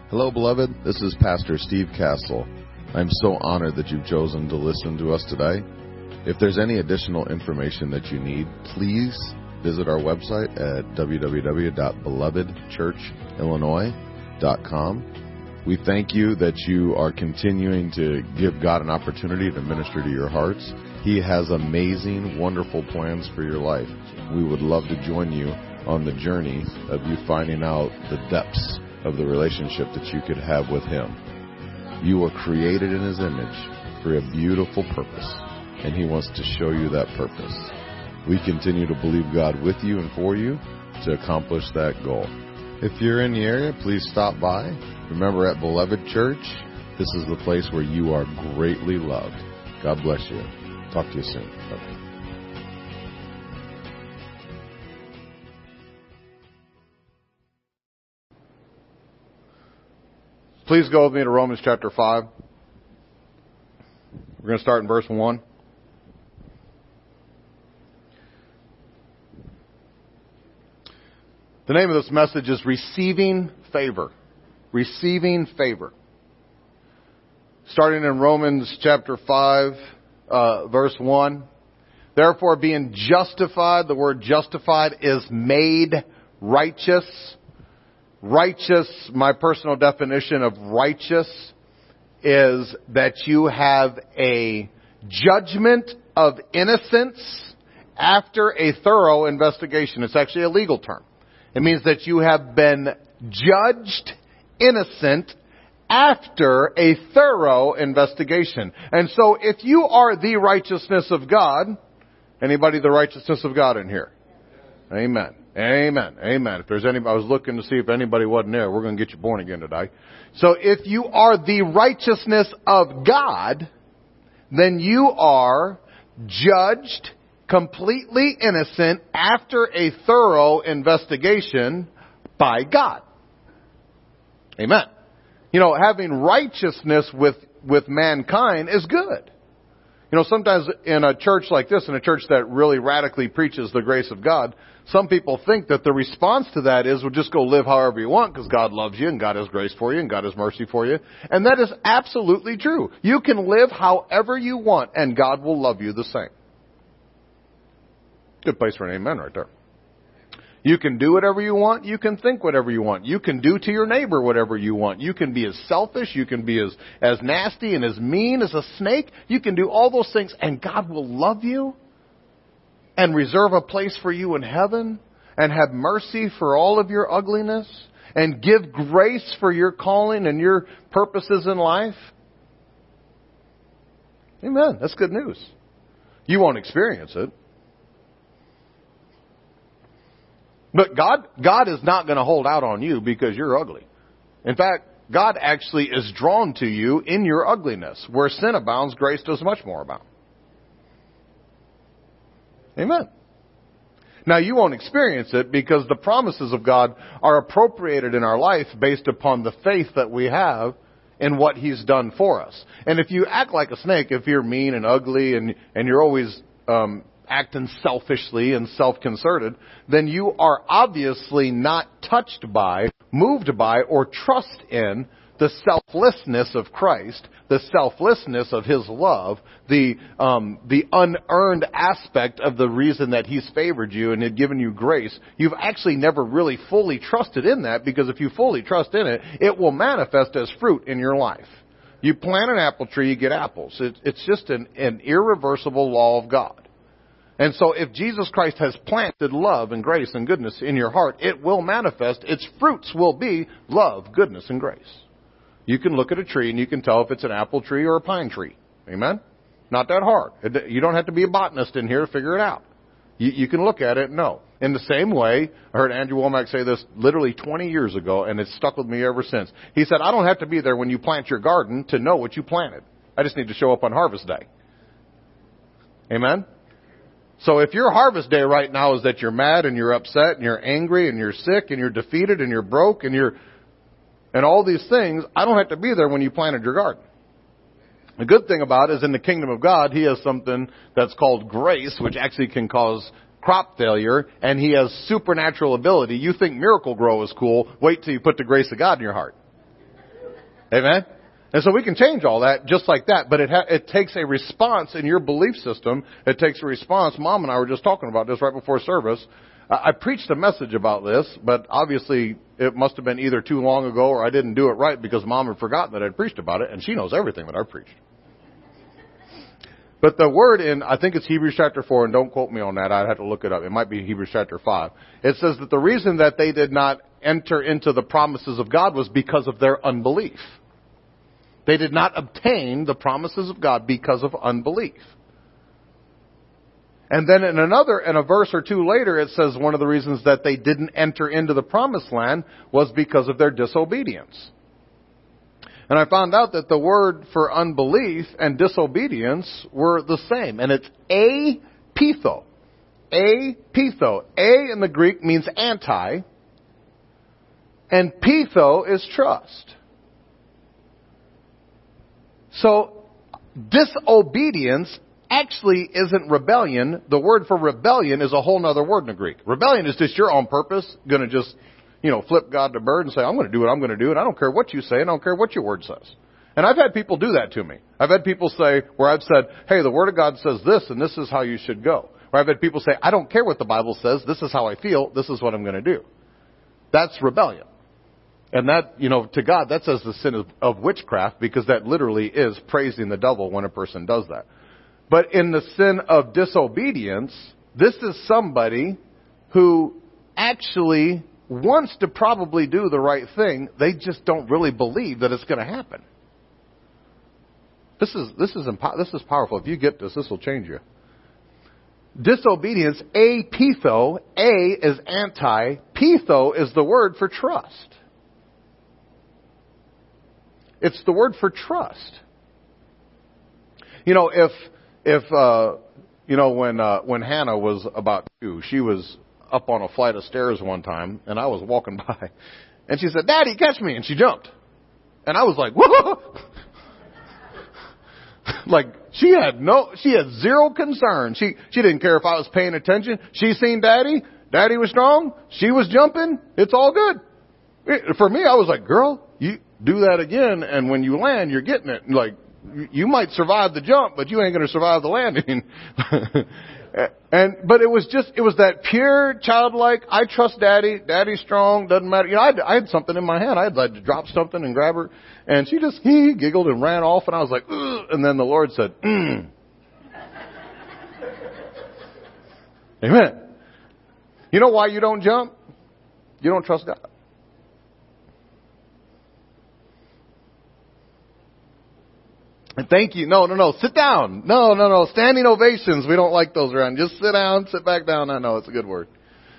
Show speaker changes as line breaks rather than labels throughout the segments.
Hello, beloved. This is Pastor Steve Castle. I'm so honored that you've chosen to listen to us today. If there's any additional information that you need, please visit our website at www.belovedchurchillinois.com. We thank you that you are continuing to give God an opportunity to minister to your hearts. He has amazing, wonderful plans for your life. We would love to join you on the journey of you finding out the depths of the relationship that you could have with Him. You were created in His image for a beautiful purpose, and He wants to show you that purpose. We continue to believe God with you and for you to accomplish that goal. If you're in the area, please stop by. Remember, at Beloved Church, this is the place where you are greatly loved. God bless you. Talk to you soon. Bye. Please go with me to Romans chapter 5. We're going to start in verse 1. The name of this message is Receiving Favor. Receiving Favor. Starting in Romans chapter 5, verse 1. Therefore, being justified, the word justified is made righteous. Righteous, my personal definition of righteous is that you have a judgment of innocence after a thorough investigation. It's actually a legal term. It means that you have been judged innocent after a thorough investigation. And so if you are the righteousness of God, anybody the righteousness of God in here? Amen. Amen. Amen. If there's anybody, I was looking to see if anybody wasn't there. We're going to get you born again today. So if you are the righteousness of God, then you are judged completely innocent after a thorough investigation by God. Amen. You know, having righteousness with mankind is good. You know, sometimes in a church like this, in a church that really radically preaches the grace of God, some people think that the response to that is, well, just go live however you want because God loves you and God has grace for you and God has mercy for you. And that is absolutely true. You can live however you want and God will love you the same. Good place for an amen right there. You can do whatever you want. You can think whatever you want. You can do to your neighbor whatever you want. You can be as selfish. You can be as nasty and as mean as a snake. You can do all those things and God will love you and reserve a place for you in heaven and have mercy for all of your ugliness and give grace for your calling and your purposes in life. Amen. That's good news. You won't experience it. But God is not going to hold out on you because you're ugly. In fact, God actually is drawn to you in your ugliness. Where sin abounds, grace does much more abound. Amen. Now, you won't experience it because the promises of God are appropriated in our life based upon the faith that we have in what He's done for us. And if you act like a snake, if you're mean and ugly and you're always acting selfishly and self-concerted, then you are obviously not touched by, moved by, or trust in the selflessness of Christ, the selflessness of His love, the unearned aspect of the reason that He's favored you and had given you grace. You've actually never really fully trusted in that, because if you fully trust in it, it will manifest as fruit in your life. You plant an apple tree, you get apples. It's just an irreversible law of God. And so if Jesus Christ has planted love and grace and goodness in your heart, it will manifest. Its fruits will be love, goodness, and grace. You can look at a tree and you can tell if it's an apple tree or a pine tree. Amen? Not that hard. You don't have to be a botanist in here to figure it out. You can look at it and know. In the same way, I heard Andrew Womack say this literally 20 years ago, and it's stuck with me ever since. He said, I don't have to be there when you plant your garden to know what you planted. I just need to show up on harvest day. Amen? So if your harvest day right now is that you're mad and you're upset and you're angry and you're sick and you're defeated and you're broke and all these things, I don't have to be there when you planted your garden. The good thing about it is in the kingdom of God, He has something that's called grace, which actually can cause crop failure, and He has supernatural ability. You think Miracle Grow is cool, wait till you put the grace of God in your heart. Amen? And so we can change all that just like that, but it takes a response in your belief system. It takes a response. Mom and I were just talking about this right before service. I preached a message about this, but obviously it must have been either too long ago or I didn't do it right because Mom had forgotten that I'd preached about it, and she knows everything that I preached. But the word in, I think it's Hebrews chapter 4, and don't quote me on that, I'd have to look it up. It might be Hebrews chapter 5. It says that the reason that they did not enter into the promises of God was because of their unbelief. They did not obtain the promises of God because of unbelief. And then in a verse or two later, it says one of the reasons that they didn't enter into the promised land was because of their disobedience. And I found out that the word for unbelief and disobedience were the same. And it's apitho. Apitho. A in the Greek means anti. And pitho is trust. So disobedience actually isn't rebellion. The word for rebellion is a whole other word in the Greek. Rebellion is just you're on purpose going to just, flip God the bird and say, I'm going to do what I'm going to do, and I don't care what you say, and I don't care what your word says. And I've had people do that to me. I've had people say, where I've said, hey, the Word of God says this, and this is how you should go. Or I've had people say, I don't care what the Bible says, this is how I feel, this is what I'm going to do. That's rebellion. And that, to God, that says the sin of witchcraft, because that literally is praising the devil when a person does that. But in the sin of disobedience, this is somebody who actually wants to probably do the right thing. They just don't really believe that it's going to happen. This is powerful. If you get this, this will change you. Disobedience, apitho, A is anti, pitho is the word for trust. It's the word for trust. When Hannah was about 2, she was up on a flight of stairs one time, and I was walking by, and she said, Daddy, catch me, and she jumped. And I was like, whoa! Like, she had zero concern. She didn't care if I was paying attention. She seen Daddy. Daddy was strong. She was jumping. It's all good. For me, I was like, girl, you do that again, and when you land, you're getting it. Like, you might survive the jump, but you ain't going to survive the landing. But it was that pure childlike, I trust Daddy, Daddy's strong, doesn't matter. I had something in my hand. I had to drop something and grab her. And she just, giggled and ran off. And I was like, ugh. And then the Lord said, Amen. You know why you don't jump? You don't trust God. And thank you. No. Sit down. No. Standing ovations. We don't like those around. Just sit down, sit back down. I know it's a good word.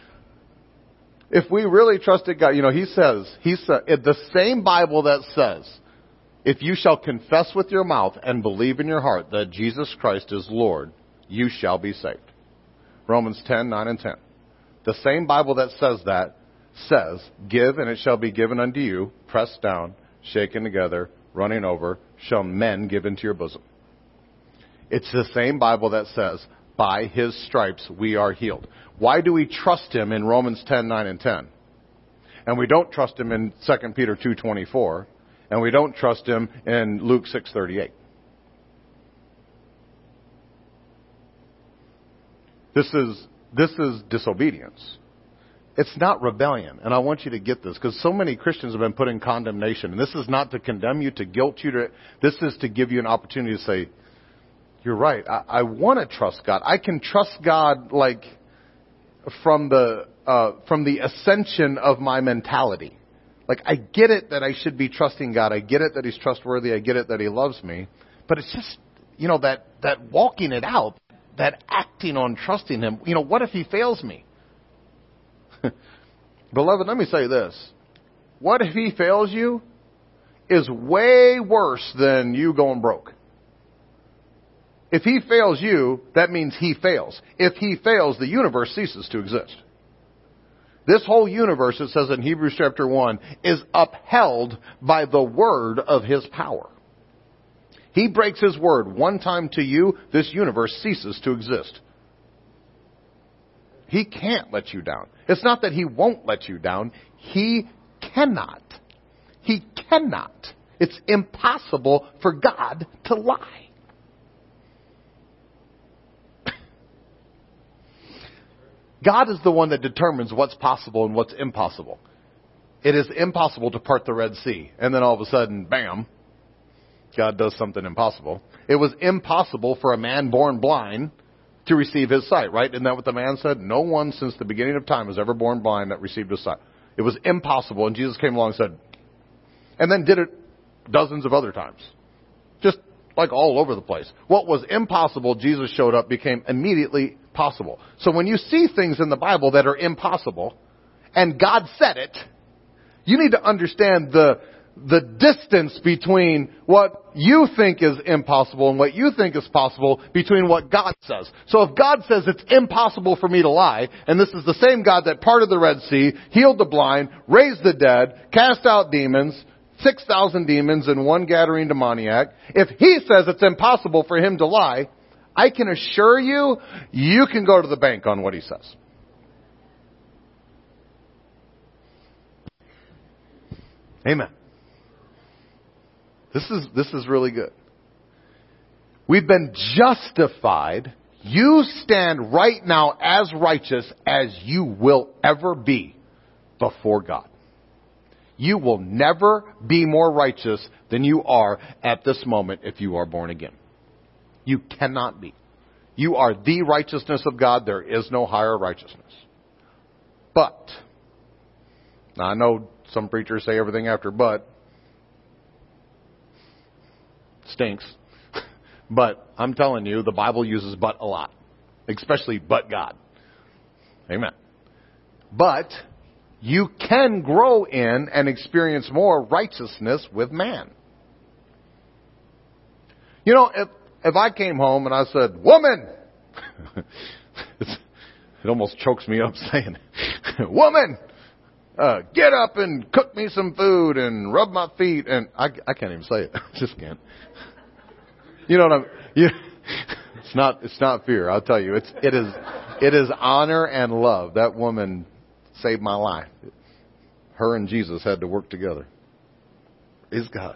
If we really trusted God, he said, the same Bible that says, if you shall confess with your mouth and believe in your heart that Jesus Christ is Lord, you shall be saved. Romans 10:9-10. The same Bible that says, give and it shall be given unto you, pressed down, shaken together, running over, shall men give into your bosom. It's the same Bible that says, by His stripes we are healed. Why do we trust Him in Romans 10:9-10? And we don't trust Him in 2 Peter 2:24. And we don't trust Him in Luke 6:38. This is disobedience. It's not rebellion. And I want you to get this, because so many Christians have been put in condemnation. And this is not to condemn you, to guilt you. This is to give you an opportunity to say, you're right. I want to trust God. I can trust God like from the ascension of my mentality. Like, I get it that I should be trusting God. I get it that He's trustworthy. I get it that He loves me. But it's just, that walking it out, that acting on trusting Him. What if He fails me? Beloved, let me say this. What if He fails you is way worse than you going broke. If He fails you, that means He fails. If He fails, the universe ceases to exist. This whole universe, it says in Hebrews chapter 1, is upheld by the word of His power. He breaks His word one time to you, this universe ceases to exist. He can't let you down. It's not that He won't let you down. He cannot. He cannot. It's impossible for God to lie. God is the one that determines what's possible and what's impossible. It is impossible to part the Red Sea, and then all of a sudden, bam, God does something impossible. It was impossible for a man born blind to receive his sight, right? Isn't that what the man said? No one since the beginning of time was ever born blind that received his sight. It was impossible, and Jesus came along and said, and then did it dozens of other times. Just like all over the place. What was impossible, Jesus showed up, became immediately possible. So when you see things in the Bible that are impossible, and God said it, you need to understand the distance between what you think is impossible and what you think is possible between what God says. So if God says it's impossible for me to lie, and this is the same God that parted the Red Sea, healed the blind, raised the dead, cast out demons, 6,000 demons and one Gadarene demoniac, if He says it's impossible for Him to lie, I can assure you, you can go to the bank on what He says. Amen. This is really good. We've been justified. You stand right now as righteous as you will ever be before God. You will never be more righteous than you are at this moment if you are born again. You cannot be. You are the righteousness of God. There is no higher righteousness. But, now I know some preachers say everything after but stinks. But I'm telling you, the Bible uses but a lot. Especially but God. Amen. But you can grow in and experience more righteousness with man. You know, if I came home and I said, woman! It almost chokes me up saying, woman! Get up and cook me some food and rub my feet. And I can't even say it. I just can't. You know what it's not fear. I'll tell you. It is honor and love. That woman saved my life. Her and Jesus had to work together. Praise God.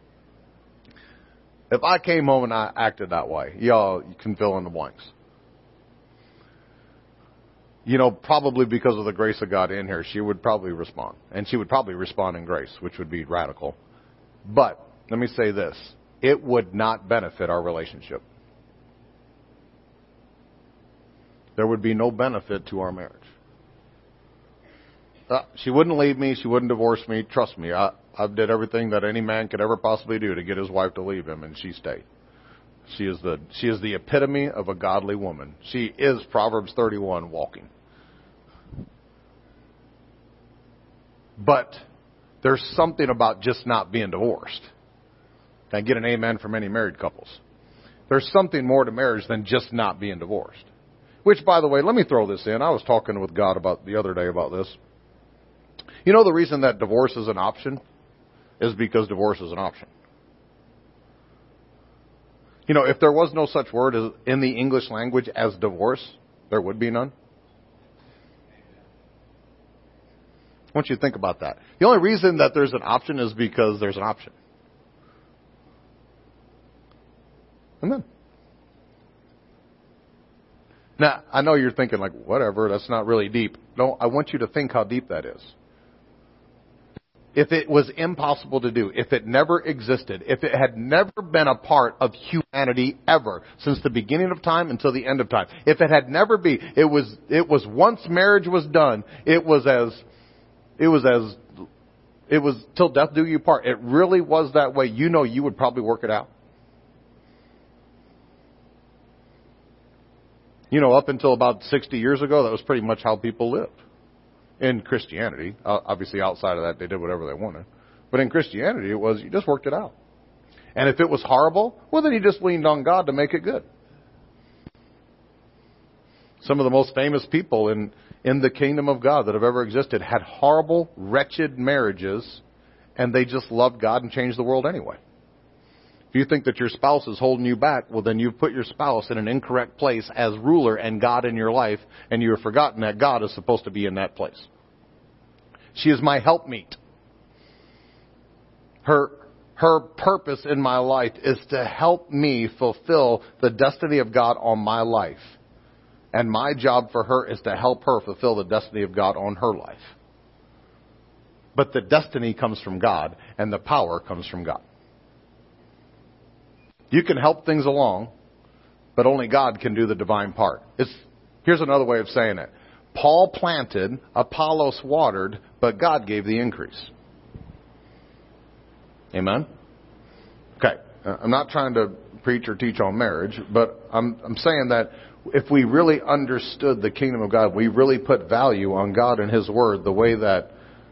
If I came home and I acted that way, y'all, you can fill in the blanks. You know, probably because of the grace of God in here, she would probably respond. And she would probably respond in grace, which would be radical. But, let me say this. It would not benefit our relationship. There would be no benefit to our marriage. She wouldn't leave me. She wouldn't divorce me. Trust me, I did everything that any man could ever possibly do to get his wife to leave him, and she stayed. She is the epitome of a godly woman. She is Proverbs 31 walking. But there's something about just not being divorced. Can I get an amen from any married couples? There's something more to marriage than just not being divorced. Which, by the way, let me throw this in. I was talking with God about the other day about this. You know the reason that divorce is an option is because divorce is an option. You know, if there was no such word in the English language as divorce, there would be none. I want you to think about that. The only reason that there's an option is because there's an option. Amen. Now, I know you're thinking like, whatever, that's not really deep. No, I want you to think how deep that is. If it was impossible to do, if it never existed, if it had never been a part of humanity ever, since the beginning of time until the end of time, if it had never been, it was once marriage was done, it was till death do you part. It really was that way. You know you would probably work it out. You know, up until about 60 years ago, that was pretty much how people lived. In Christianity. Obviously, outside of that, they did whatever they wanted. But in Christianity, it was, you just worked it out. And if it was horrible, well, then you just leaned on God to make it good. Some of the most famous people in the kingdom of God that have ever existed had horrible, wretched marriages, and they just loved God and changed the world anyway. If you think that your spouse is holding you back, well, then you've put your spouse in an incorrect place as ruler and God in your life, and you have forgotten that God is supposed to be in that place. She is my helpmeet. Her her purpose in my life is to help me fulfill the destiny of God on my life. And my job for her is to help her fulfill the destiny of God on her life. But the destiny comes from God, and the power comes from God. You can help things along, but only God can do the divine part. Here's another way of saying it. Paul planted, Apollos watered, but God gave the increase. Amen? Okay, I'm not trying to preach or teach on marriage, but I'm saying that if we really understood the kingdom of God, we really put value on God and His Word the way that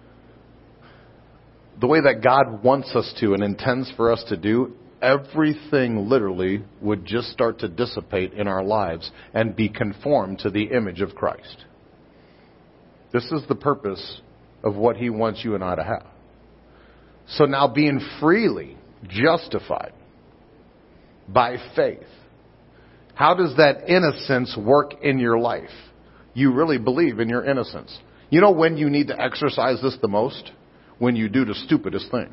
God wants us to and intends for us to do, everything literally would just start to dissipate in our lives and be conformed to the image of Christ. This is the purpose of what He wants you and I to have. So now, being freely justified by faith, how does that innocence work in your life? You really believe in your innocence. You know when you need to exercise this the most? When you do the stupidest things.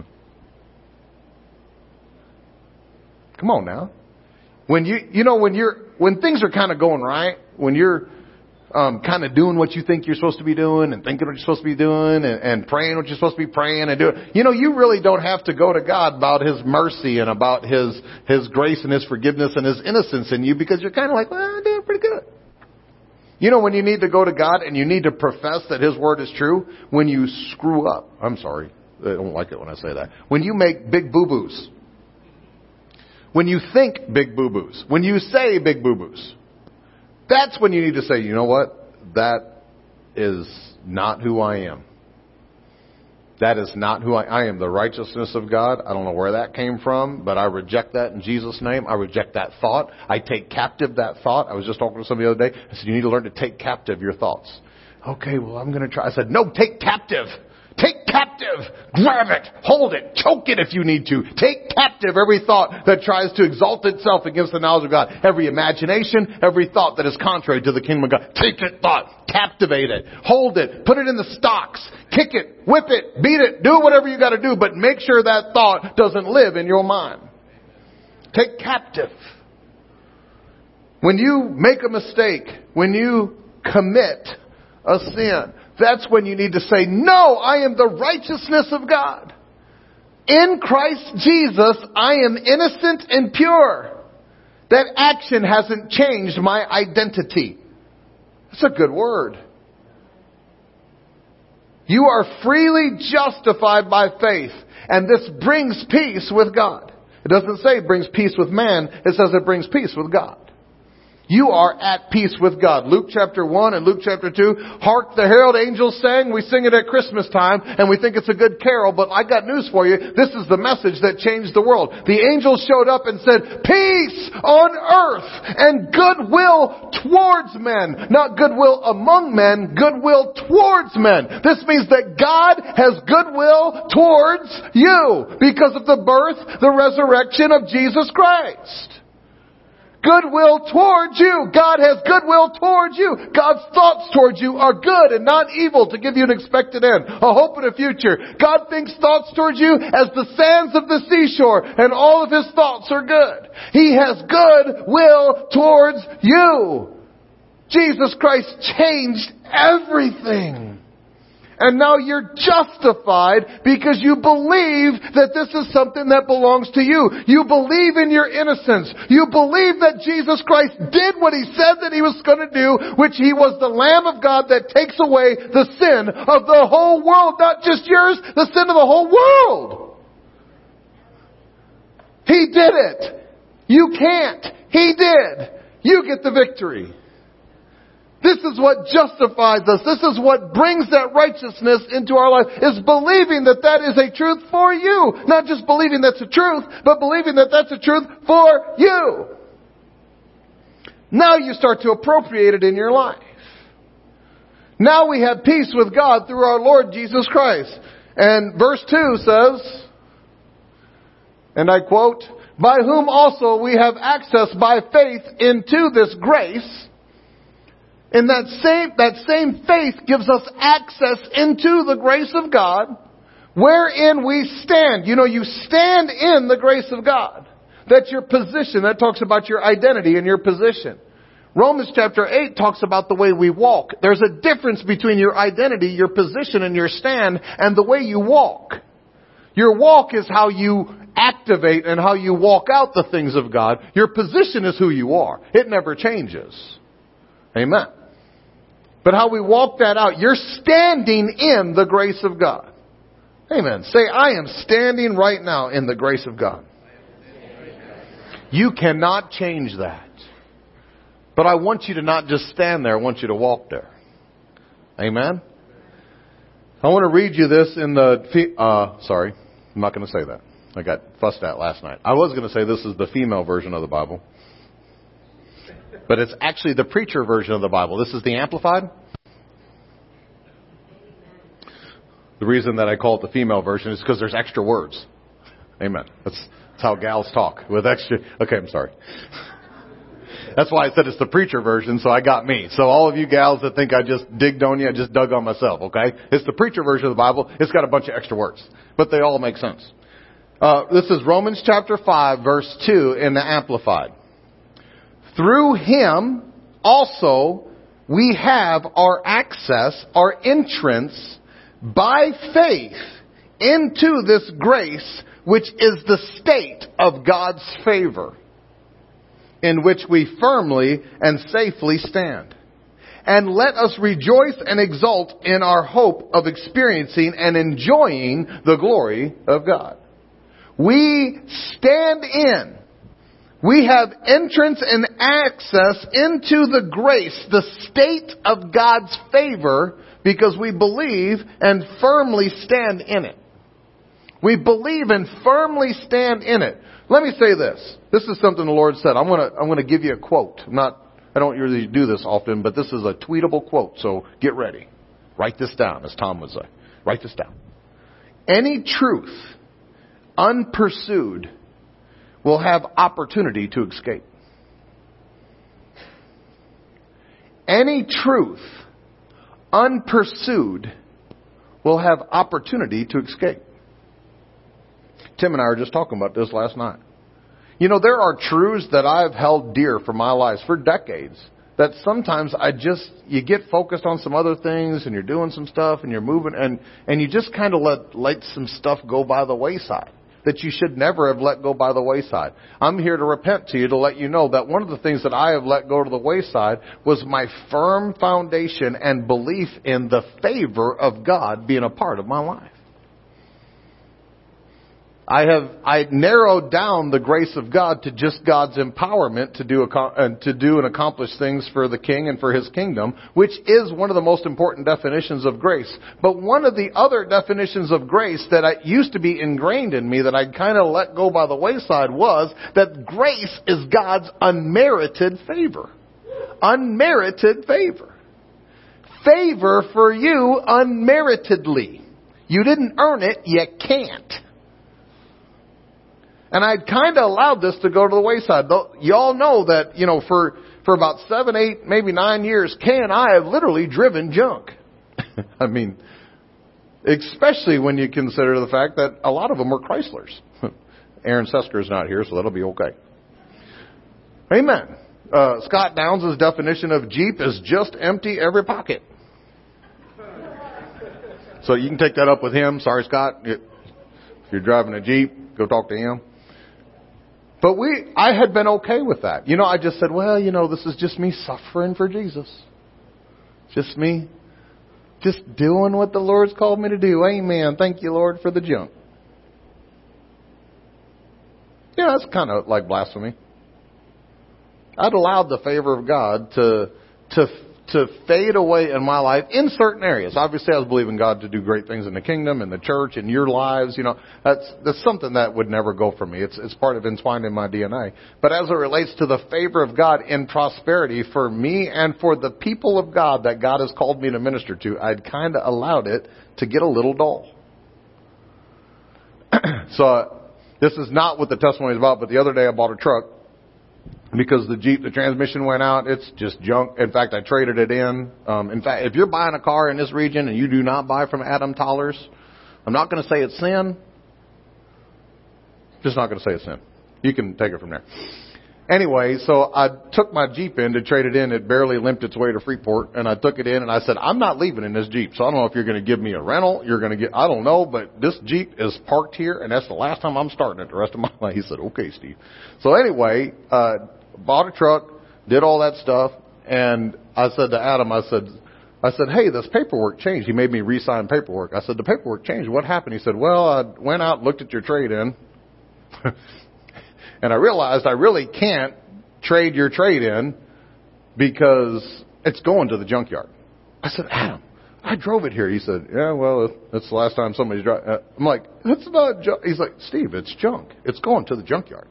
Come on now. When when things are kind of going right, when you're kind of doing what you think you're supposed to be doing and thinking what you're supposed to be doing and praying what you're supposed to be praying and doing, you really don't have to go to God about His mercy and about His grace and His forgiveness and His innocence in you, because you're kind of like, well, I'm doing pretty good. When you need to go to God and you need to profess that His Word is true, when you screw up. I'm sorry. I don't like it when I say that. When you make big boo-boos. When you think big boo-boos. When you say big boo-boos. That's when you need to say, you know what? That is not who I am. That is not who I am. The righteousness of God. I don't know where that came from, but I reject that in Jesus' name. I reject that thought. I take captive that thought. I was just talking to somebody the other day. I said, you need to learn to take captive your thoughts. Okay, well, I'm going to try. I said, no, take captive. Take captive. Grab it. Hold it. Choke it if you need to. Take captive every thought that tries to exalt itself against the knowledge of God. Every imagination, every thought that is contrary to the kingdom of God. Take it, thought. Captivate it. Hold it. Put it in the stocks. Kick it. Whip it. Beat it. Do whatever you got to do, but make sure that thought doesn't live in your mind. Take captive. When you make a mistake, when you commit a sin, that's when you need to say, no, I am the righteousness of God. In Christ Jesus, I am innocent and pure. That action hasn't changed my identity. That's a good word. You are freely justified by faith. And this brings peace with God. It doesn't say it brings peace with man. It says it brings peace with God. You are at peace with God. Luke chapter 1 and Luke chapter 2. Hark the herald angels sang. We sing it at Christmas time and we think it's a good carol. But I got news for you. This is the message that changed the world. The angels showed up and said, peace on earth and goodwill towards men. Not goodwill among men, goodwill towards men. This means that God has goodwill towards you because of the birth, the resurrection of Jesus Christ. Goodwill towards you. God has goodwill towards you. God's thoughts towards you are good and not evil, to give you an expected end, a hope and a future. God thinks thoughts towards you as the sands of the seashore, and all of His thoughts are good. He has goodwill towards you. Jesus Christ changed everything. And now you're justified because you believe that this is something that belongs to you. You believe in your innocence. You believe that Jesus Christ did what He said that He was going to do, which He was the Lamb of God that takes away the sin of the whole world. Not just yours, the sin of the whole world. He did it. You can't. He did. You get the victory. This is what justifies us. This is what brings that righteousness into our life, is believing that that is a truth for you. Not just believing that's a truth, but believing that that's a truth for you. Now you start to appropriate it in your life. Now we have peace with God through our Lord Jesus Christ. And verse 2 says, and I quote, by whom also we have access by faith into this grace. And that same faith gives us access into the grace of God, Wherein we stand. You know, you stand in the grace of God. That's your position. That talks about your identity and your position. Romans chapter 8 talks about the way we walk. There's a difference between your identity, your position, and your stand, and the way you walk. Your walk is how you activate and how you walk out the things of God. Your position is who you are. It never changes. Amen. But how we walk that out, you're standing in the grace of God. Amen. Say, I am standing right now in the grace of God. You cannot change that. But I want you to not just stand there. I want you to walk there. Amen? I want to read you this in the... sorry, I'm not going to say that. I got fussed at last night. I was going to say this is the female version of the Bible. But it's actually the preacher version of the Bible. This is the Amplified. The reason that I call it the female version is because there's extra words. Amen. That's how gals talk. With extra... Okay, I'm sorry. That's why I said it's the preacher version, so I got me. So all of you gals that think I just digged on you, I just dug on myself, okay? It's the preacher version of the Bible. It's got a bunch of extra words. But they all make sense. This is Romans chapter 5, verse 2 in the Amplified. Through Him also we have our access, our entrance by faith into this grace, which is the state of God's favor, in which we firmly and safely stand. And let us rejoice and exult in our hope of experiencing and enjoying the glory of God. We stand in. We have entrance and access into the grace, the state of God's favor, because we believe and firmly stand in it. We believe and firmly stand in it. Let me say this. This is something the Lord said. I'm going to give you a quote. I don't usually do this often, but this is a tweetable quote. So get ready. Write this down, as Tom would say. Write this down. Any truth unpursued will have opportunity to escape. Any truth unpursued will have opportunity to escape. Tim and I were just talking about this last night. You know, there are truths that I've held dear for my life for decades that sometimes you get focused on some other things and you're doing some stuff and you're moving and you just kind of let some stuff go by the wayside that you should never have let go by the wayside. I'm here to repent to you to let you know that one of the things that I have let go to the wayside was my firm foundation and belief in the favor of God being a part of my life. I narrowed down the grace of God to just God's empowerment to do and accomplish things for the King and for His kingdom, which is one of the most important definitions of grace. But one of the other definitions of grace that used to be ingrained in me that I kind of let go by the wayside was that grace is God's unmerited favor. Unmerited favor. Favor for you unmeritedly. You didn't earn it, you can't. And I'd kind of allowed this to go to the wayside. Y'all know that, for about 7, 8, maybe 9 years, Kay and I have literally driven junk. I mean, especially when you consider the fact that a lot of them were Chryslers. Aaron Sesker is not here, so that'll be okay. Amen. Scott Downs' definition of Jeep is just empty every pocket. So you can take that up with him. Sorry, Scott. If you're driving a Jeep, go talk to him. But I had been okay with that. I just said, well, this is just me suffering for Jesus. Just me just doing what the Lord's called me to do. Amen. Thank you, Lord, for the junk. That's kind of like blasphemy. I'd allowed the favor of God to fade away in my life in certain areas. Obviously, I was believing God to do great things in the kingdom, in the church, in your lives. That's something that would never go from me. It's part of entwined in my DNA. But as it relates to the favor of God in prosperity for me and for the people of God that God has called me to minister to, I'd kind of allowed it to get a little dull. So this is not what the testimony is about, but the other day I bought a truck. Because the Jeep, the transmission went out, it's just junk. In fact, I traded it in. In fact, if you're buying a car in this region and you do not buy from Adam Tollers, I'm not going to say it's sin. Just not going to say it's sin. You can take it from there. Anyway, so I took my Jeep in to trade it in. It barely limped its way to Freeport, and I took it in, and I said, I'm not leaving in this Jeep, so I don't know if you're going to give me a rental. I don't know, but this Jeep is parked here, and that's the last time I'm starting it the rest of my life. He said, okay, Steve. So anyway, bought a truck, did all that stuff, and I said to Adam, I said, hey, this paperwork changed. He made me re-sign paperwork. I said, the paperwork changed. What happened? He said, well, I went out and looked at your trade-in. And I realized I really can't trade your trade in because it's going to the junkyard. I said, Adam, I drove it here. He said, yeah, well, that's the last time somebody's driving. I'm like, that's not junk. He's like, Steve, it's junk. It's going to the junkyard.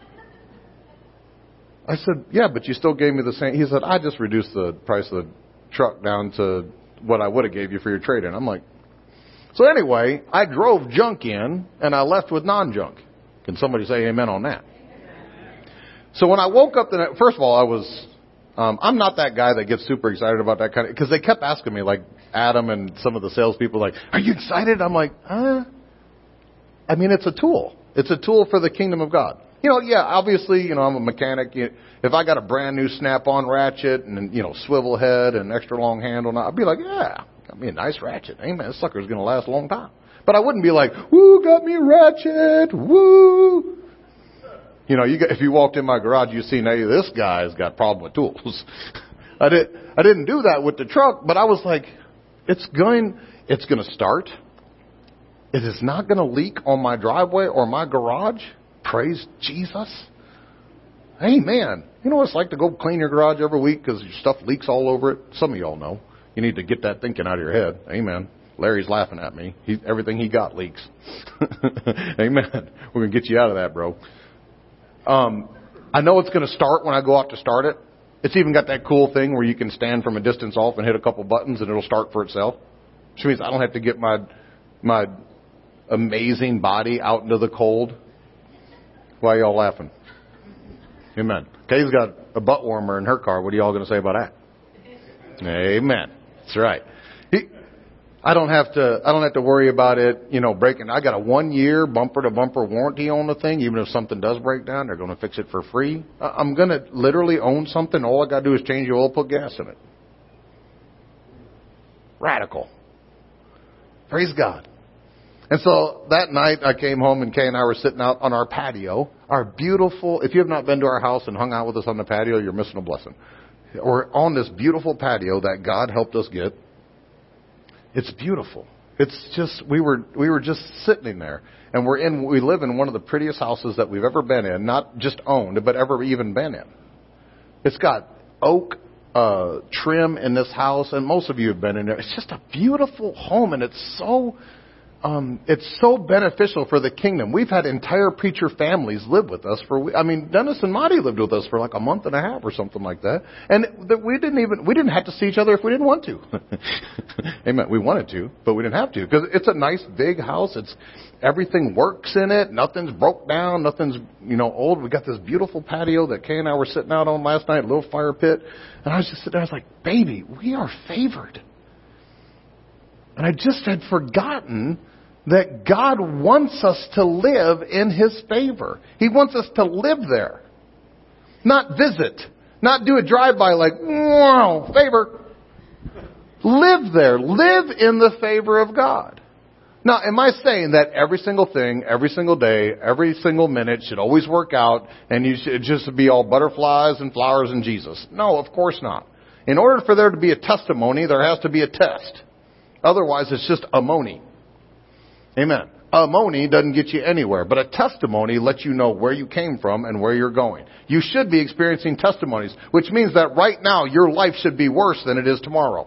I said, yeah, but you still gave me the same. He said, I just reduced the price of the truck down to what I would have gave you for your trade in. I'm like, so anyway, I drove junk in and I left with non-junk. Can somebody say amen on that? So when I woke up first of all, I'm not that guy that gets super excited about that kind of, because they kept asking me, like Adam and some of the salespeople, like, are you excited? I'm like, I mean, it's a tool. It's a tool for the kingdom of God. Yeah, obviously, I'm a mechanic. If I got a brand new snap-on ratchet and, swivel head and extra long handle, I'd be like, yeah, got me a nice ratchet. Amen. This sucker's going to last a long time. But I wouldn't be like, woo, got me a ratchet, woo. If you walked in my garage, you'd see, hey, this guy's got a problem with tools. I didn't do that with the truck, but I was like, it's going to start. It is not going to leak on my driveway or my garage. Praise Jesus. Amen. You know what it's like to go clean your garage every week because your stuff leaks all over it? Some of y'all know. You need to get that thinking out of your head. Amen. Larry's laughing at me. Everything he got leaks. Amen. We're going to get you out of that, bro. I know it's going to start when I go out to start it. It's even got that cool thing where you can stand from a distance off and hit a couple buttons and it'll start for itself. Which means I don't have to get my amazing body out into the cold. Why are y'all laughing? Amen. Kay's got a butt warmer in her car. What are y'all going to say about that? Amen. That's right. I don't have to worry about it, breaking. I got a 1-year bumper to bumper warranty on the thing. Even if something does break down, they're going to fix it for free. I'm going to literally own something. All I got to do is change the oil, put gas in it. Radical. Praise God. And so that night I came home and Kay and I were sitting out on our patio. Our beautiful, if you have not been to our house and hung out with us on the patio, you're missing a blessing. We're on this beautiful patio that God helped us get. It's beautiful. It's just, we were just sitting there, and we live in one of the prettiest houses that we've ever been in, not just owned, but ever even been in. It's got oak trim in this house, and most of you have been in there. It's just a beautiful home, and it's so beneficial for the kingdom. We've had entire preacher families live with us Dennis and Marty lived with us for like a month and a half or something like that. And we didn't have to see each other if we didn't want to. Amen. We wanted to, but we didn't have to because it's a nice big house. Everything works in it. Nothing's broke down. Nothing's, old. We got this beautiful patio that Kay and I were sitting out on last night, a little fire pit. And I was just sitting there. I was like, baby, we are favored. And I just had forgotten that God wants us to live in His favor. He wants us to live there. Not visit. Not do a drive-by like, wow, favor. Live there. Live in the favor of God. Now, am I saying that every single thing, every single day, every single minute should always work out and you should just be all butterflies and flowers and Jesus? No, of course not. In order for there to be a testimony, there has to be a test. Otherwise, it's just a money. Amen. A money doesn't get you anywhere, but a testimony lets you know where you came from and where you're going. You should be experiencing testimonies, which means that right now your life should be worse than it is tomorrow.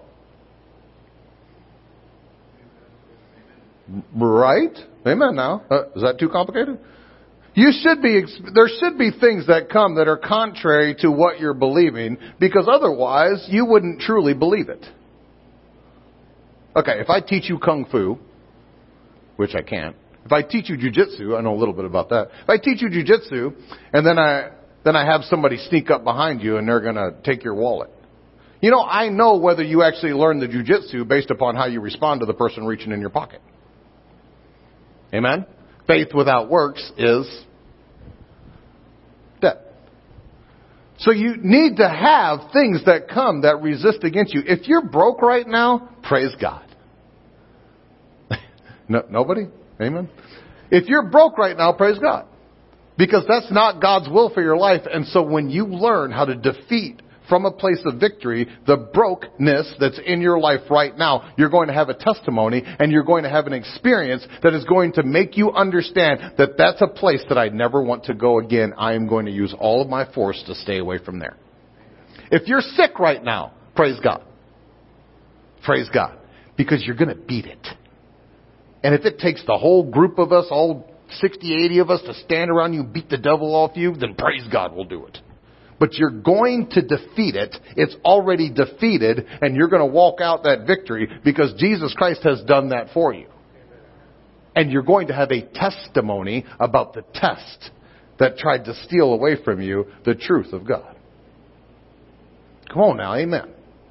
Right? Amen now. Is that too complicated? There should be things that come that are contrary to what you're believing, because otherwise you wouldn't truly believe it. Okay, if I teach you Kung Fu, which I can't. If I teach you Jiu-Jitsu, I know a little bit about that. If I teach you Jiu-Jitsu, and then I have somebody sneak up behind you and they're going to take your wallet. I know whether you actually learn the Jiu-Jitsu based upon how you respond to the person reaching in your pocket. Amen? Faith without works is dead. So you need to have things that come that resist against you. If you're broke right now, praise God. Nobody? Amen? If you're broke right now, praise God. Because that's not God's will for your life. And so when you learn how to defeat from a place of victory the brokenness that's in your life right now, you're going to have a testimony and you're going to have an experience that is going to make you understand that that's a place that I never want to go again. I am going to use all of my force to stay away from there. If you're sick right now, praise God. Praise God. Because you're going to beat it. And if it takes the whole group of us, all 60, 80 of us to stand around you and beat the devil off you, then praise God, we'll do it. But you're going to defeat it. It's already defeated, and you're going to walk out that victory because Jesus Christ has done that for you. And you're going to have a testimony about the test that tried to steal away from you the truth of God. Come on now, amen.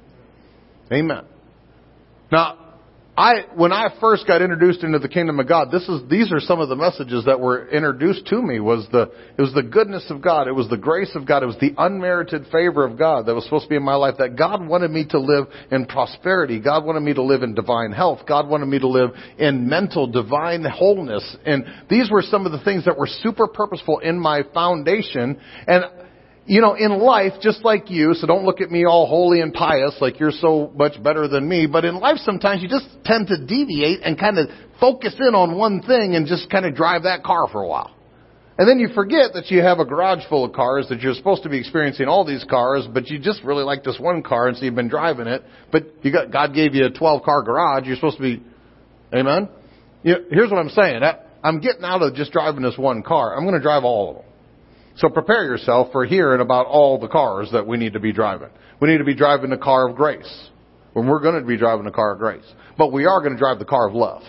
Amen. Now, when I first got introduced into the kingdom of God, these are some of the messages that were introduced to me. It was the goodness of God. It was the grace of God. It was the unmerited favor of God that was supposed to be in my life. That God wanted me to live in prosperity. God wanted me to live in divine health. God wanted me to live in mental divine wholeness. And these were some of the things that were super purposeful in my foundation. And you know, in life, just like you, so don't look at me all holy and pious like you're so much better than me, but in life sometimes you just tend to deviate and kind of focus in on one thing and just kind of drive that car for a while. And then you forget that you have a garage full of cars, that you're supposed to be experiencing all these cars, but you just really like this one car, and so you've been driving it, but God gave you a 12-car garage. You're supposed to be, amen? Here's what I'm saying. I'm getting out of just driving this one car. I'm going to drive all of them. So prepare yourself for hearing about all the cars that we need to be driving. We need to be driving the car of grace. When we're going to be driving the car of grace. But we are going to drive the car of love.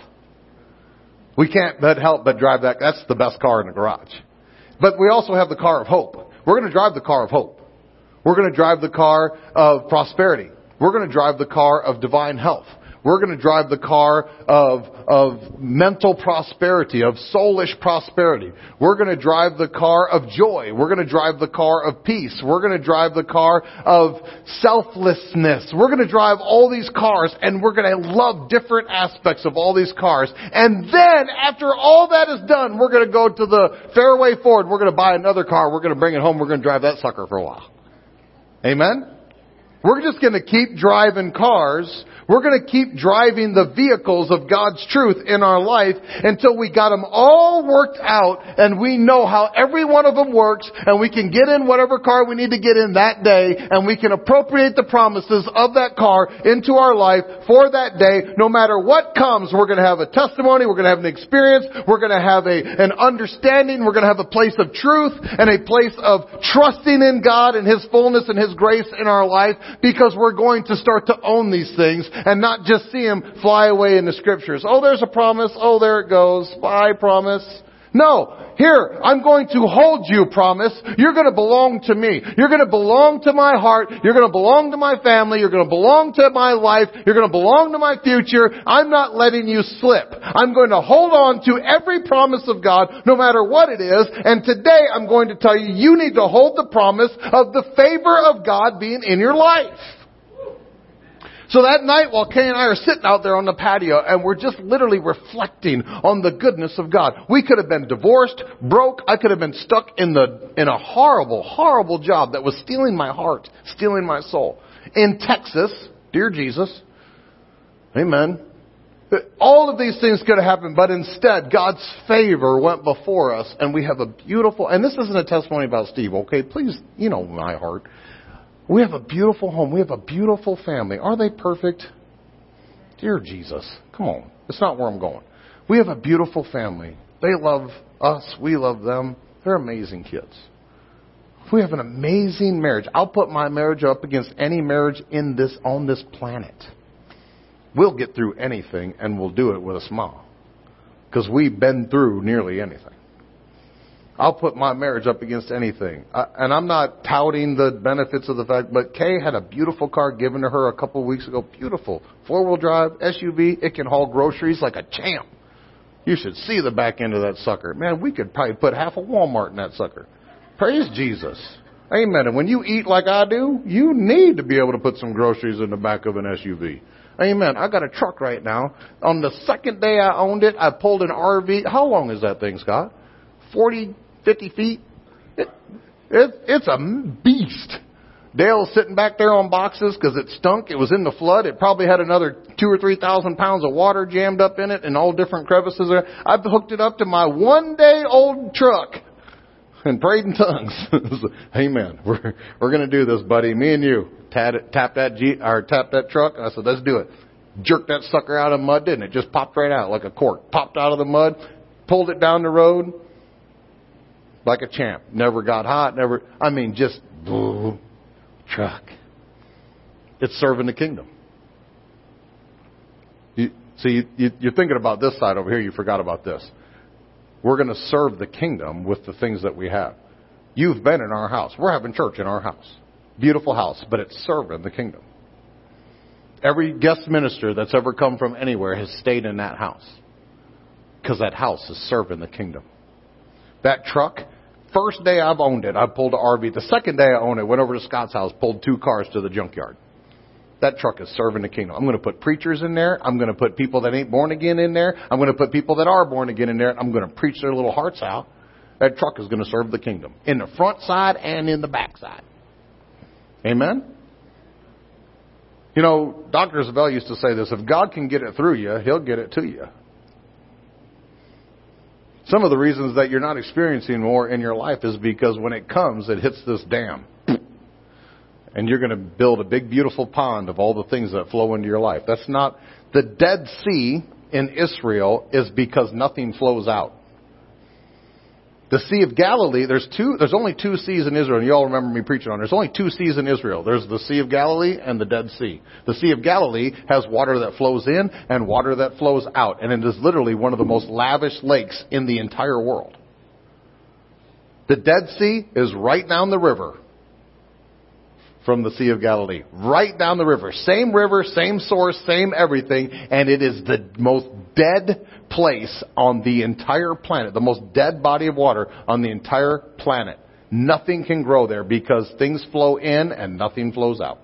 We can't help but drive that. That's the best car in the garage. But we also have the car of hope. We're going to drive the car of hope. We're going to drive the car of prosperity. We're going to drive the car of divine health. We're going to drive the car of mental prosperity, of soulish prosperity. We're going to drive the car of joy. We're going to drive the car of peace. We're going to drive the car of selflessness. We're going to drive all these cars, and we're going to love different aspects of all these cars. And then, after all that is done, we're going to go to the Fairway Ford. We're going to buy another car. We're going to bring it home. We're going to drive that sucker for a while. Amen? We're just going to keep driving cars. We're going to keep driving the vehicles of God's truth in our life until we got them all worked out and we know how every one of them works, and we can get in whatever car we need to get in that day, and we can appropriate the promises of that car into our life for that day. No matter what comes, we're going to have a testimony, we're going to have an experience, we're going to have an understanding, we're going to have a place of truth and a place of trusting in God and His fullness and His grace in our life, because we're going to start to own these things and not just see them fly away in the scriptures. Oh, there's a promise. Oh, there it goes. Bye, promise. No. Here, I'm going to hold you, promise. You're going to belong to me. You're going to belong to my heart. You're going to belong to my family. You're going to belong to my life. You're going to belong to my future. I'm not letting you slip. I'm going to hold on to every promise of God, no matter what it is. And today I'm going to tell you, you need to hold the promise of the favor of God being in your life. So that night, while Kay and I are sitting out there on the patio, and we're just literally reflecting on the goodness of God. We could have been divorced, broke. I could have been stuck in a horrible, horrible job that was stealing my heart, stealing my soul. In Texas, dear Jesus, amen. All of these things could have happened, but instead, God's favor went before us, and we have a beautiful, and this isn't a testimony about Steve, okay? Please, you know my heart. We have a beautiful home. We have a beautiful family. Are they perfect? Dear Jesus, come on. It's not where I'm going. We have a beautiful family. They love us. We love them. They're amazing kids. We have an amazing marriage. I'll put my marriage up against any marriage on this planet. We'll get through anything, and we'll do it with a smile, because we've been through nearly anything. I'll put my marriage up against anything. And I'm not touting the benefits of the fact, but Kay had a beautiful car given to her a couple of weeks ago. Beautiful. 4-wheel drive, SUV. It can haul groceries like a champ. You should see the back end of that sucker. Man, we could probably put half a Walmart in that sucker. Praise Jesus. Amen. And when you eat like I do, you need to be able to put some groceries in the back of an SUV. Amen. I got a truck right now. On the second day I owned it, I pulled an RV. How long is that thing, Scott? 40, 50 feet? It's a beast. Dale's sitting back there on boxes because it stunk. It was in the flood. It probably had another 2,000 or 3,000 pounds of water jammed up in it in all different crevices. I've hooked it up to my one-day-old truck and prayed in tongues. Amen. We're going to do this, buddy. Me and you. Tap that truck. I said, let's do it. Jerked that sucker out of the mud, didn't it? Just popped right out like a cork. Popped out of the mud, pulled it down the road like a champ. Never got hot. Just boo, truck. It's serving the kingdom. You're thinking about this side over here. You forgot about this. We're going to serve the kingdom with the things that we have. You've been in our house. We're having church in our house. Beautiful house, but it's serving the kingdom. Every guest minister that's ever come from anywhere has stayed in that house because that house is serving the kingdom. That truck, first day I've owned it, I pulled an RV. The second day I owned it, went over to Scott's house, pulled 2 cars to the junkyard. That truck is serving the kingdom. I'm going to put preachers in there. I'm going to put people that ain't born again in there. I'm going to put people that are born again in there. I'm going to preach their little hearts out. That truck is going to serve the kingdom in the front side and in the back side. Amen? You know, Dr. Isabel used to say this, if God can get it through you, He'll get it to you. Some of the reasons that you're not experiencing more in your life is because when it comes, it hits this dam. And you're going to build a big, beautiful pond of all the things that flow into your life. That's not, the Dead Sea in Israel is because nothing flows out. The Sea of Galilee, there's only 2 seas in Israel, and you all remember me preaching on it. There's only 2 seas in Israel. There's the Sea of Galilee and the Dead Sea. The Sea of Galilee has water that flows in and water that flows out, and it is literally one of the most lavish lakes in the entire world. The Dead Sea is right down the river from the Sea of Galilee. Right down the river. Same river, same source, same everything, and it is the most dead place on the entire planet, the most dead body of water on the entire planet. Nothing can grow there because things flow in and nothing flows out.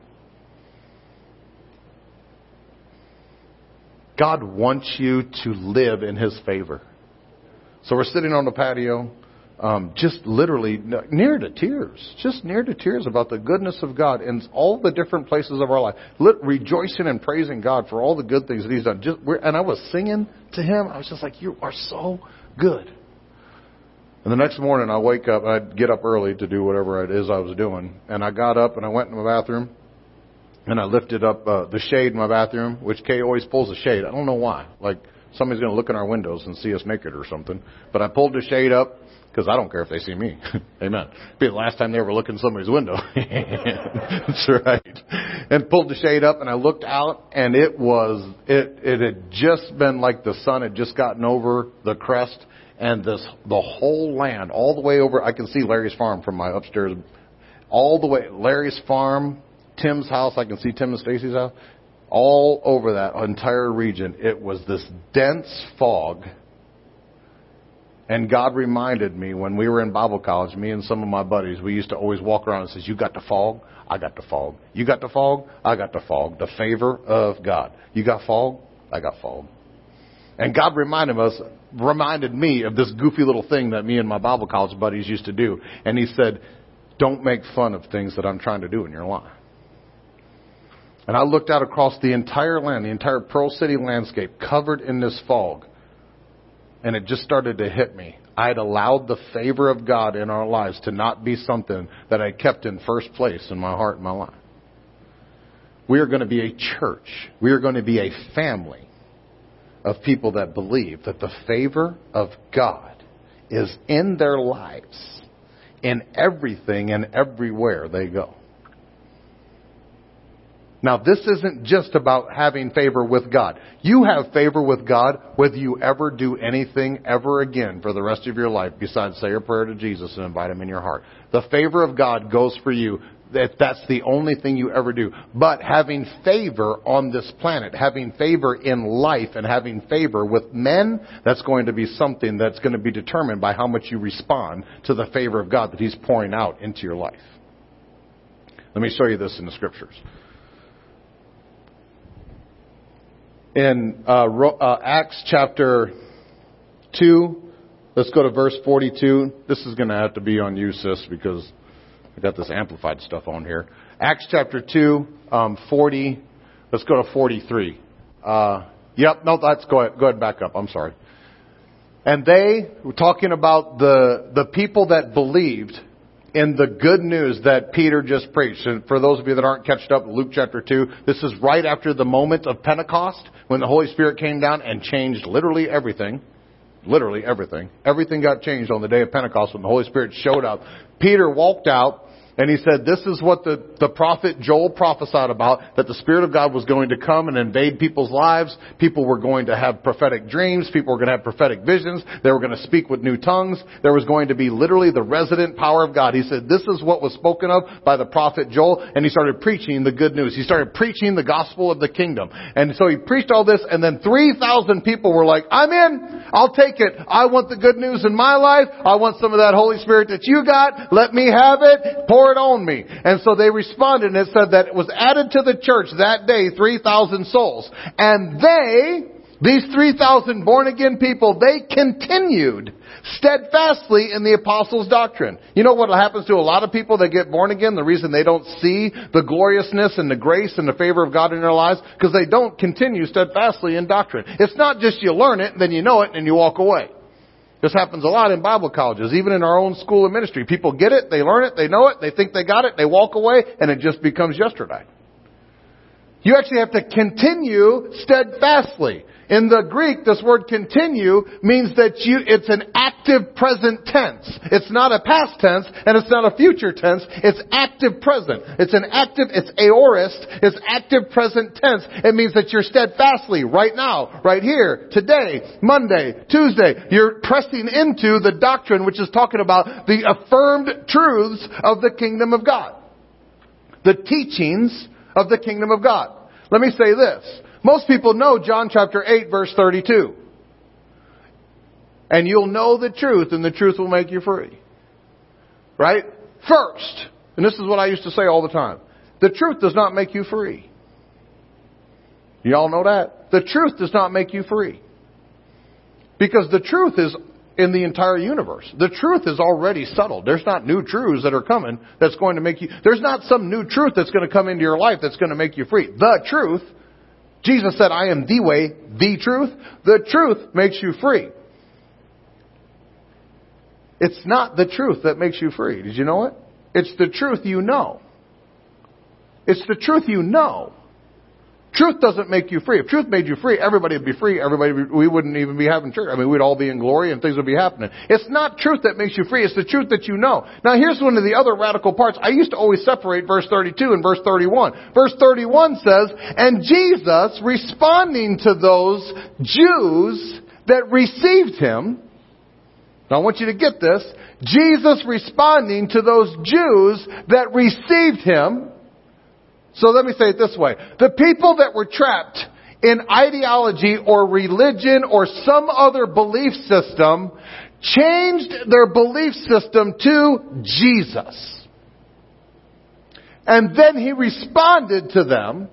God wants you to live in His favor. So we're sitting on the patio, just literally near to tears about the goodness of God in all the different places of our life. Rejoicing and praising God for all the good things that He's done. And I was singing to Him. I was just like, you are so good. And the next morning I wake up, I'd get up early to do whatever it is I was doing. And I got up and I went in my bathroom and I lifted up the shade in my bathroom, which Kay always pulls the shade. I don't know why. Like somebody's going to look in our windows and see us naked or something. But I pulled the shade up. Because I don't care if they see me. Amen. Be the last time they ever look in somebody's window. That's right. And pulled the shade up and I looked out and it had just been like the sun had just gotten over the crest and the whole land, all the way over. I can see Larry's farm from my upstairs. All the way, Larry's farm, Tim's house. I can see Tim and Stacy's house. All over that entire region. It was this dense fog. And God reminded me when we were in Bible college, me and some of my buddies, we used to always walk around and say, you got the fog? I got the fog. You got the fog? I got the fog. The favor of God. You got fog? I got fog. And God reminded me of this goofy little thing that me and my Bible college buddies used to do. And He said, don't make fun of things that I'm trying to do in your life. And I looked out across the entire land, the entire Pearl City landscape covered in this fog. And it just started to hit me. I had allowed the favor of God in our lives to not be something that I kept in first place in my heart and my life. We are going to be a church. We are going to be a family of people that believe that the favor of God is in their lives, in everything and everywhere they go. Now, this isn't just about having favor with God. You have favor with God whether you ever do anything ever again for the rest of your life besides say a prayer to Jesus and invite Him in your heart. The favor of God goes for you that's the only thing you ever do. But having favor on this planet, having favor in life, and having favor with men, that's going to be something that's going to be determined by how much you respond to the favor of God that He's pouring out into your life. Let me show you this in the Scriptures. In Acts chapter 2, let's go to verse 42. This is going to have to be on you, sis, because I got this amplified stuff on here. Acts chapter 2, 40. Let's go to 43. Go ahead, back up. I'm sorry. And they were talking about the people that believed in the good news that Peter just preached. And for those of you that aren't catched up, Luke chapter 2, this is right after the moment of Pentecost when the Holy Spirit came down and changed literally everything. Literally everything. Everything got changed on the day of Pentecost when the Holy Spirit showed up. Peter walked out and he said, this is what the prophet Joel prophesied about, that the Spirit of God was going to come and invade people's lives. People were going to have prophetic dreams. People were going to have prophetic visions. They were going to speak with new tongues. There was going to be literally the resident power of God. He said, this is what was spoken of by the prophet Joel. And he started preaching the good news. He started preaching the gospel of the kingdom. And so he preached all this, and then 3,000 people were like, I'm in. I'll take it. I want the good news in my life. I want some of that Holy Spirit that you got. Let me have it. Pour it on me. And so they responded, and it said that it was added to the church that day 3,000 souls. And these 3,000 born again people, they continued steadfastly in the apostles' doctrine. You know what happens to a lot of people that get born again? The reason they don't see the gloriousness and the grace and the favor of God in their lives, because they don't continue steadfastly in doctrine. It's not just you learn it and then you know it and you walk away. This happens a lot in Bible colleges, even in our own school of ministry. People get it, they learn it, they know it, they think they got it, they walk away, and it just becomes yesterday. You actually have to continue steadfastly. In the Greek, this word continue means that it's an active present tense. It's not a past tense, and it's not a future tense. It's active present. It's aorist. It's active present tense. It means that you're steadfastly, right now, right here, today, Monday, Tuesday. You're pressing into the doctrine which is talking about the affirmed truths of the kingdom of God. The teachings of the kingdom of God. Let me say this. Most people know John chapter 8 verse 32. And you'll know the truth, and the truth will make you free. Right? First, and this is what I used to say all the time, the truth does not make you free. You all know that? The truth does not make you free. Because the truth is in the entire universe. The truth is already settled. There's not new truths that are coming that's going to make you... There's not some new truth that's going to come into your life that's going to make you free. The truth... Jesus said, I am the way, the truth. The truth makes you free. It's not the truth that makes you free. Did you know it? It's the truth you know. It's the truth you know. Truth doesn't make you free. If truth made you free, everybody would be free. We wouldn't even be having church. I mean, we'd all be in glory and things would be happening. It's not truth that makes you free. It's the truth that you know. Now, here's one of the other radical parts. I used to always separate verse 32 and verse 31. Verse 31 says, and Jesus, responding to those Jews that received Him. Now, I want you to get this. Jesus responding to those Jews that received Him. So let me say it this way. The people that were trapped in ideology or religion or some other belief system changed their belief system to Jesus. And then He responded to them,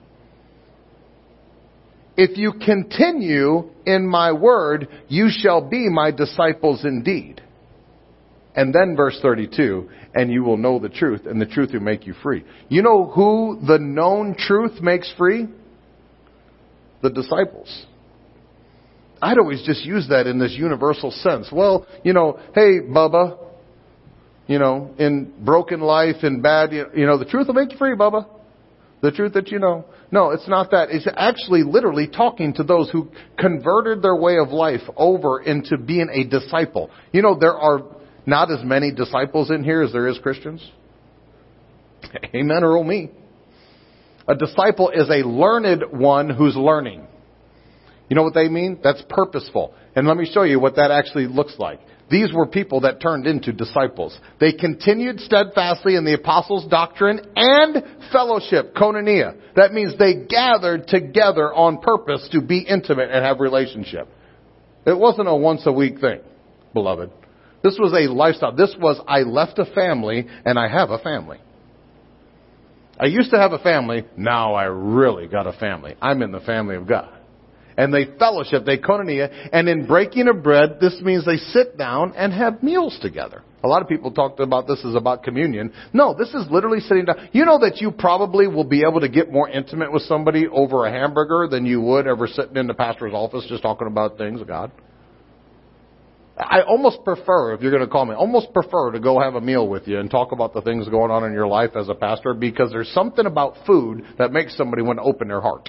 if you continue in my word, you shall be my disciples indeed. And then verse 32, and you will know the truth, and the truth will make you free. You know who the known truth makes free? The disciples. I'd always just use that in this universal sense. Well, hey, Bubba, in broken life and bad, the truth will make you free, Bubba. The truth that you know. No, it's not that. It's actually literally talking to those who converted their way of life over into being a disciple. There are not as many disciples in here as there is Christians. Amen or oh me. A disciple is a learned one who's learning. You know what they mean? That's purposeful. And let me show you what that actually looks like. These were people that turned into disciples. They continued steadfastly in the apostles' doctrine and fellowship, koinonia. That means they gathered together on purpose to be intimate and have relationship. It wasn't a once-a-week thing, beloved. This was a lifestyle. This was, I left a family and I have a family. I used to have a family. Now I really got a family. I'm in the family of God. And they fellowship, they koinonia, and in breaking of bread, this means they sit down and have meals together. A lot of people talked about this as about communion. No, this is literally sitting down. You know that you probably will be able to get more intimate with somebody over a hamburger than you would ever sitting in the pastor's office just talking about things of God? I almost prefer, if you're going to call me, almost prefer to go have a meal with you and talk about the things going on in your life as a pastor, because there's something about food that makes somebody want to open their heart.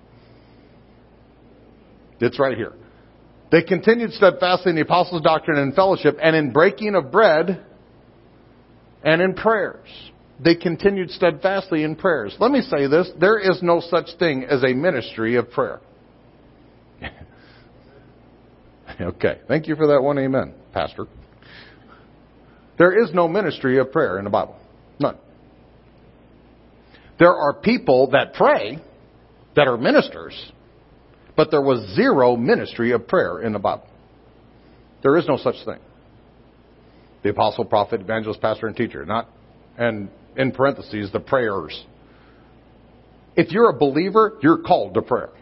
It's right here. They continued steadfastly in the apostles' doctrine and fellowship, and in breaking of bread and in prayers. They continued steadfastly in prayers. Let me say this. There is no such thing as a ministry of prayer. Okay. Thank you for that one amen, Pastor. There is no ministry of prayer in the Bible. None. There are people that pray that are ministers, but there was zero ministry of prayer in the Bible. There is no such thing. The apostle, prophet, evangelist, pastor, and teacher. Not, and in parentheses, the prayers. If you're a believer, you're called to prayer.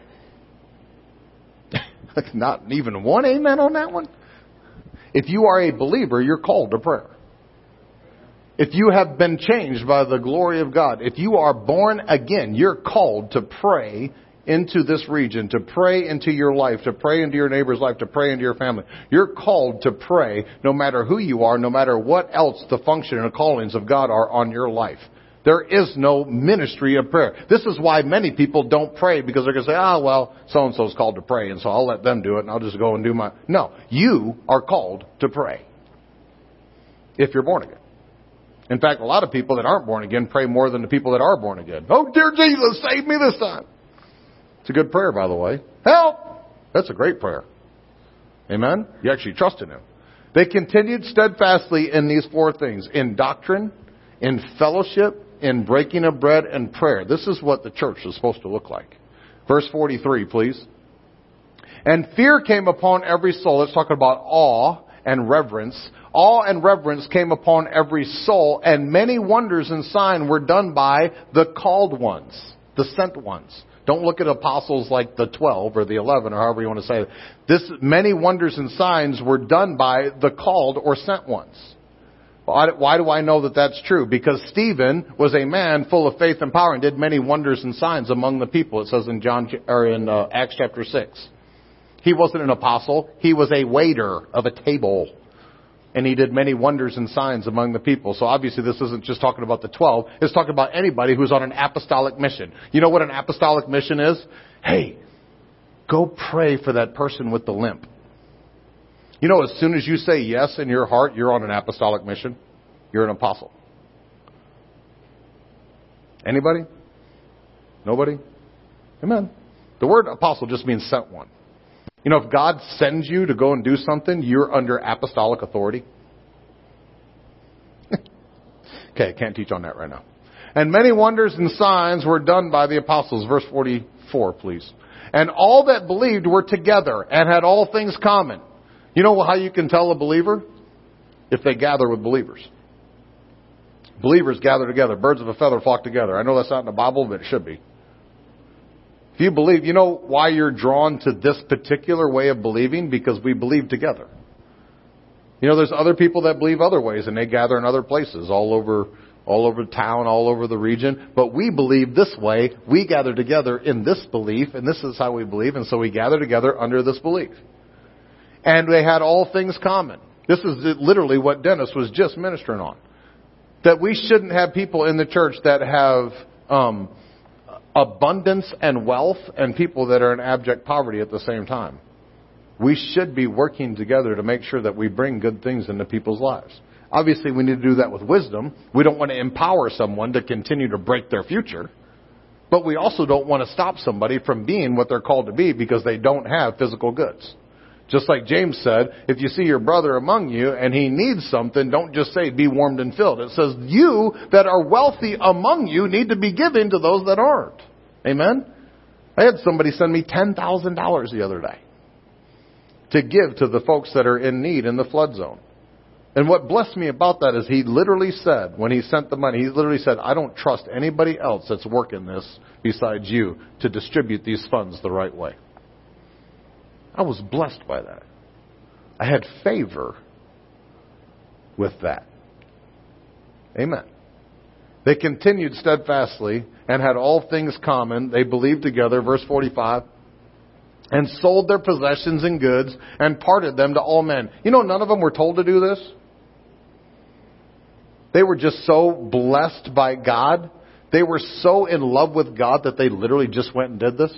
Not even one amen on that one. If you are a believer, you're called to prayer. If you have been changed by the glory of God, if you are born again, you're called to pray into this region, to pray into your life, to pray into your neighbor's life, to pray into your family. You're called to pray no matter who you are, no matter what else the function and the callings of God are on your life. There is no ministry of prayer. This is why many people don't pray, because they're going to say, well, so-and-so's called to pray, and so I'll let them do it, and I'll just go and do my... No, you are called to pray if you're born again. In fact, a lot of people that aren't born again pray more than the people that are born again. Oh, dear Jesus, save me this time. It's a good prayer, by the way. Help! That's a great prayer. Amen? You actually trust in Him. They continued steadfastly in these four things: in doctrine, in fellowship, in breaking of bread, and prayer. This is what the church is supposed to look like. Verse 43, please. And fear came upon every soul. Let's talk about awe and reverence. Awe and reverence came upon every soul, and many wonders and signs were done by the called ones, the sent ones. Don't look at apostles like the 12 or the 11 or however you want to say it. This many wonders and signs were done by the called or sent ones. Why do I know that that's true? Because Stephen was a man full of faith and power and did many wonders and signs among the people. It says in Acts chapter 6. He wasn't an apostle. He was a waiter of a table. And he did many wonders and signs among the people. So obviously this isn't just talking about the 12. It's talking about anybody who's on an apostolic mission. You know what an apostolic mission is? Hey, go pray for that person with the limp. You know, as soon as you say yes in your heart, you're on an apostolic mission. You're an apostle. Anybody? Nobody? Amen. The word apostle just means sent one. You know, if God sends you to go and do something, you're under apostolic authority. Okay, I can't teach on that right now. And many wonders and signs were done by the apostles. Verse 44, please. And all that believed were together and had all things common. You know how you can tell a believer? If they gather with believers. Believers gather together. Birds of a feather flock together. I know that's not in the Bible, but it should be. If you believe, you know why you're drawn to this particular way of believing? Because we believe together. You know, there's other people that believe other ways, and they gather in other places, all over town, all over the region. But we believe this way. We gather together in this belief, and this is how we believe, and so we gather together under this belief. And they had all things common. This is literally what Dennis was just ministering on. That we shouldn't have people in the church that have abundance and wealth and people that are in abject poverty at the same time. We should be working together to make sure that we bring good things into people's lives. Obviously, we need to do that with wisdom. We don't want to empower someone to continue to break their future. But we also don't want to stop somebody from being what they're called to be because they don't have physical goods. Just like James said, if you see your brother among you and he needs something, don't just say, be warmed and filled. It says, you that are wealthy among you need to be giving to those that aren't. Amen? I had somebody send me $10,000 the other day to give to the folks that are in need in the flood zone. And what blessed me about that is he literally said, when he sent the money, he literally said, I don't trust anybody else that's working this besides you to distribute these funds the right way. I was blessed by that. I had favor with that. Amen. They continued steadfastly and had all things common. They believed together, verse 45, and sold their possessions and goods and parted them to all men. You know, none of them were told to do this. They were just so blessed by God. They were so in love with God that they literally just went and did this.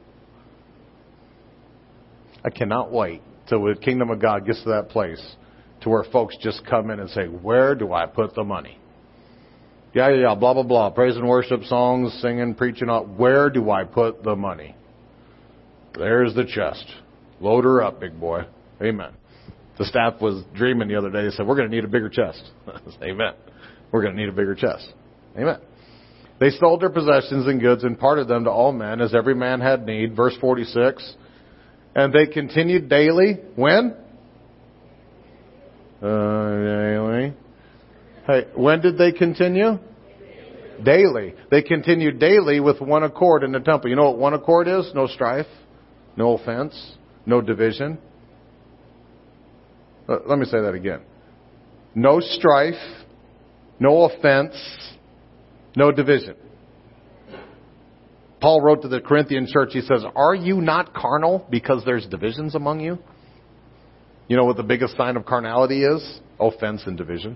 I cannot wait till the kingdom of God gets to that place to where folks just come in and say, where do I put the money? Yeah, blah, blah, blah. Praise and worship songs, singing, preaching. Where do I put the money? There's the chest. Load her up, big boy. Amen. The staff was dreaming the other day. They said, we're going to need a bigger chest. Amen. We're going to need a bigger chest. Amen. They sold their possessions and goods and parted them to all men as every man had need. Verse 46. And they continued daily. When? Daily. Hey, when did they continue? Daily. They continued daily with one accord in the temple. You know what one accord is? No strife, no offense, no division. Let me say that again. No strife, no offense, no division. Paul wrote to the Corinthian church, he says, are you not carnal because there's divisions among you? You know what the biggest sign of carnality is? Offense and division.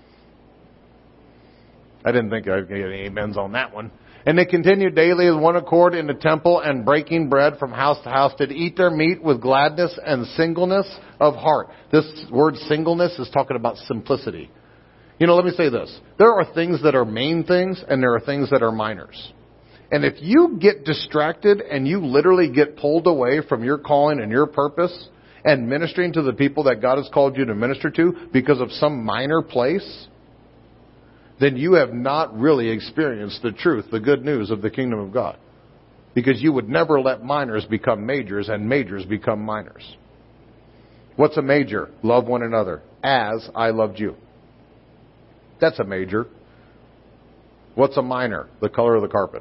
I didn't think I'd get any amens on that one. And they continued daily with one accord in the temple and breaking bread from house to house did eat their meat with gladness and singleness of heart. This word singleness is talking about simplicity. You know, let me say this. There are things that are main things and there are things that are minors. And if you get distracted and you literally get pulled away from your calling and your purpose and ministering to the people that God has called you to minister to because of some minor place, then you have not really experienced the truth, the good news of the kingdom of God. Because you would never let minors become majors and majors become minors. What's a major? Love one another as I loved you. That's a major. What's a minor? The color of the carpet.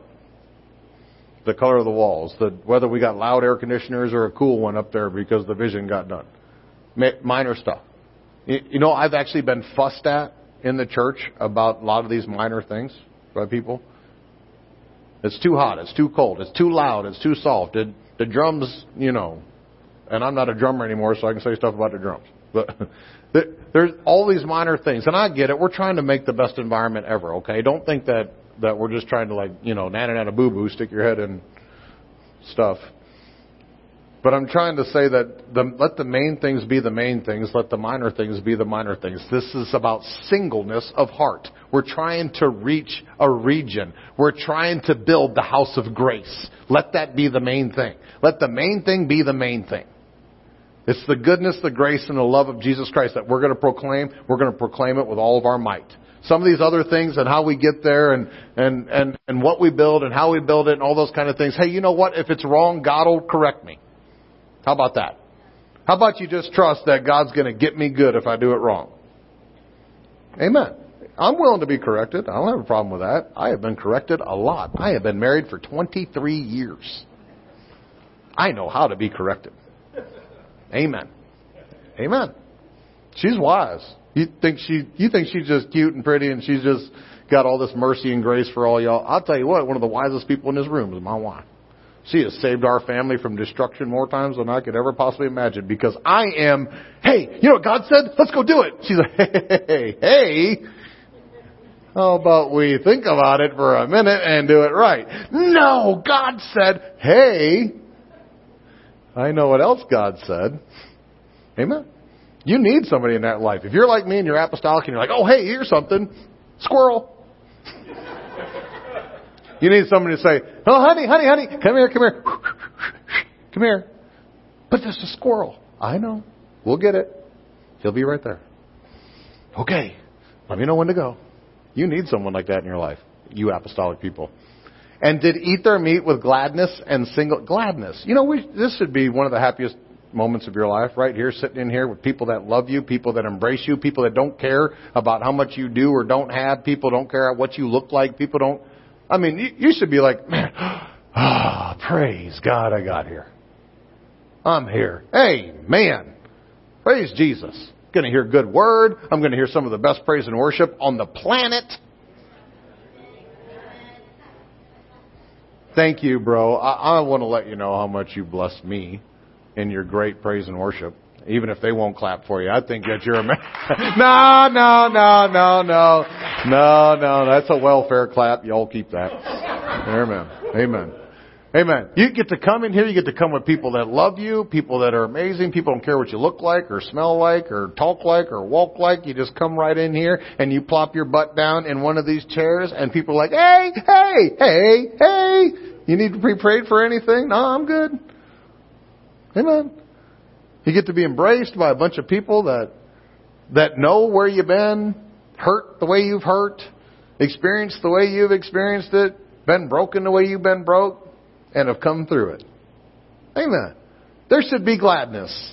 The color of the walls. Whether we got loud air conditioners or a cool one up there because the vision got done. Minor stuff. You know, I've actually been fussed at in the church about a lot of these minor things by people. It's too hot. It's too cold. It's too loud. It's too soft. The drums, you know, and I'm not a drummer anymore, so I can say stuff about the drums. But there's all these minor things. And I get it. We're trying to make the best environment ever, okay? Don't think that we're just trying to, like, you know, nana boo-boo, stick your head in stuff. But I'm trying to say that let the main things be the main things. Let the minor things be the minor things. This is about singleness of heart. We're trying to reach a region. We're trying to build the house of grace. Let that be the main thing. Let the main thing be the main thing. It's the goodness, the grace, and the love of Jesus Christ that we're going to proclaim. We're going to proclaim it with all of our might. Some of these other things and how we get there and what we build and how we build it and all those kind of things. Hey, you know what? If it's wrong, God will correct me. How about that? How about you just trust that God's going to get me good if I do it wrong? Amen. I'm willing to be corrected. I don't have a problem with that. I have been corrected a lot. I have been married for 23 years. I know how to be corrected. Amen. Amen. She's wise. You think she's just cute and pretty and she's just got all this mercy and grace for all y'all. I'll tell you what, one of the wisest people in this room is my wife. She has saved our family from destruction more times than I could ever possibly imagine because I am, hey, you know what God said? Let's go do it. She's like, hey, how about we think about it for a minute and do it right? No, God said, hey, I know what else God said. Amen. You need somebody in that life. If you're like me and you're apostolic and you're like, oh, hey, here's something, squirrel. You need somebody to say, oh, honey, come here. Come here. But there's a squirrel. I know. We'll get it. He'll be right there. Okay. Let me know when to go. You need someone like that in your life, you apostolic people. And did eat their meat with gladness and gladness. You know, this should be one of the happiest moments of your life, right here, sitting in here with people that love you, people that embrace you, people that don't care about how much you do or don't have, people don't care what you look like, people don't. I mean, you should be like, man, praise God I got here. I'm here. Hey, man, praise Jesus. Going to hear a good word. I'm going to hear some of the best praise and worship on the planet. Thank you, bro. I want to let you know how much you blessed me in your great praise and worship. Even if they won't clap for you, I think that you're a man. No. That's a welfare clap. Y'all keep that. Amen. Amen. Amen. You get to come in here. You get to come with people that love you, people that are amazing. People don't care what you look like or smell like or talk like or walk like. You just come right in here and you plop your butt down in one of these chairs and people are like, hey. You need to be prayed for anything? No, I'm good. Amen. You get to be embraced by a bunch of people that know where you've been, hurt the way you've hurt, experienced the way you've experienced it, been broken the way you've been broke, and have come through it. Amen. There should be gladness.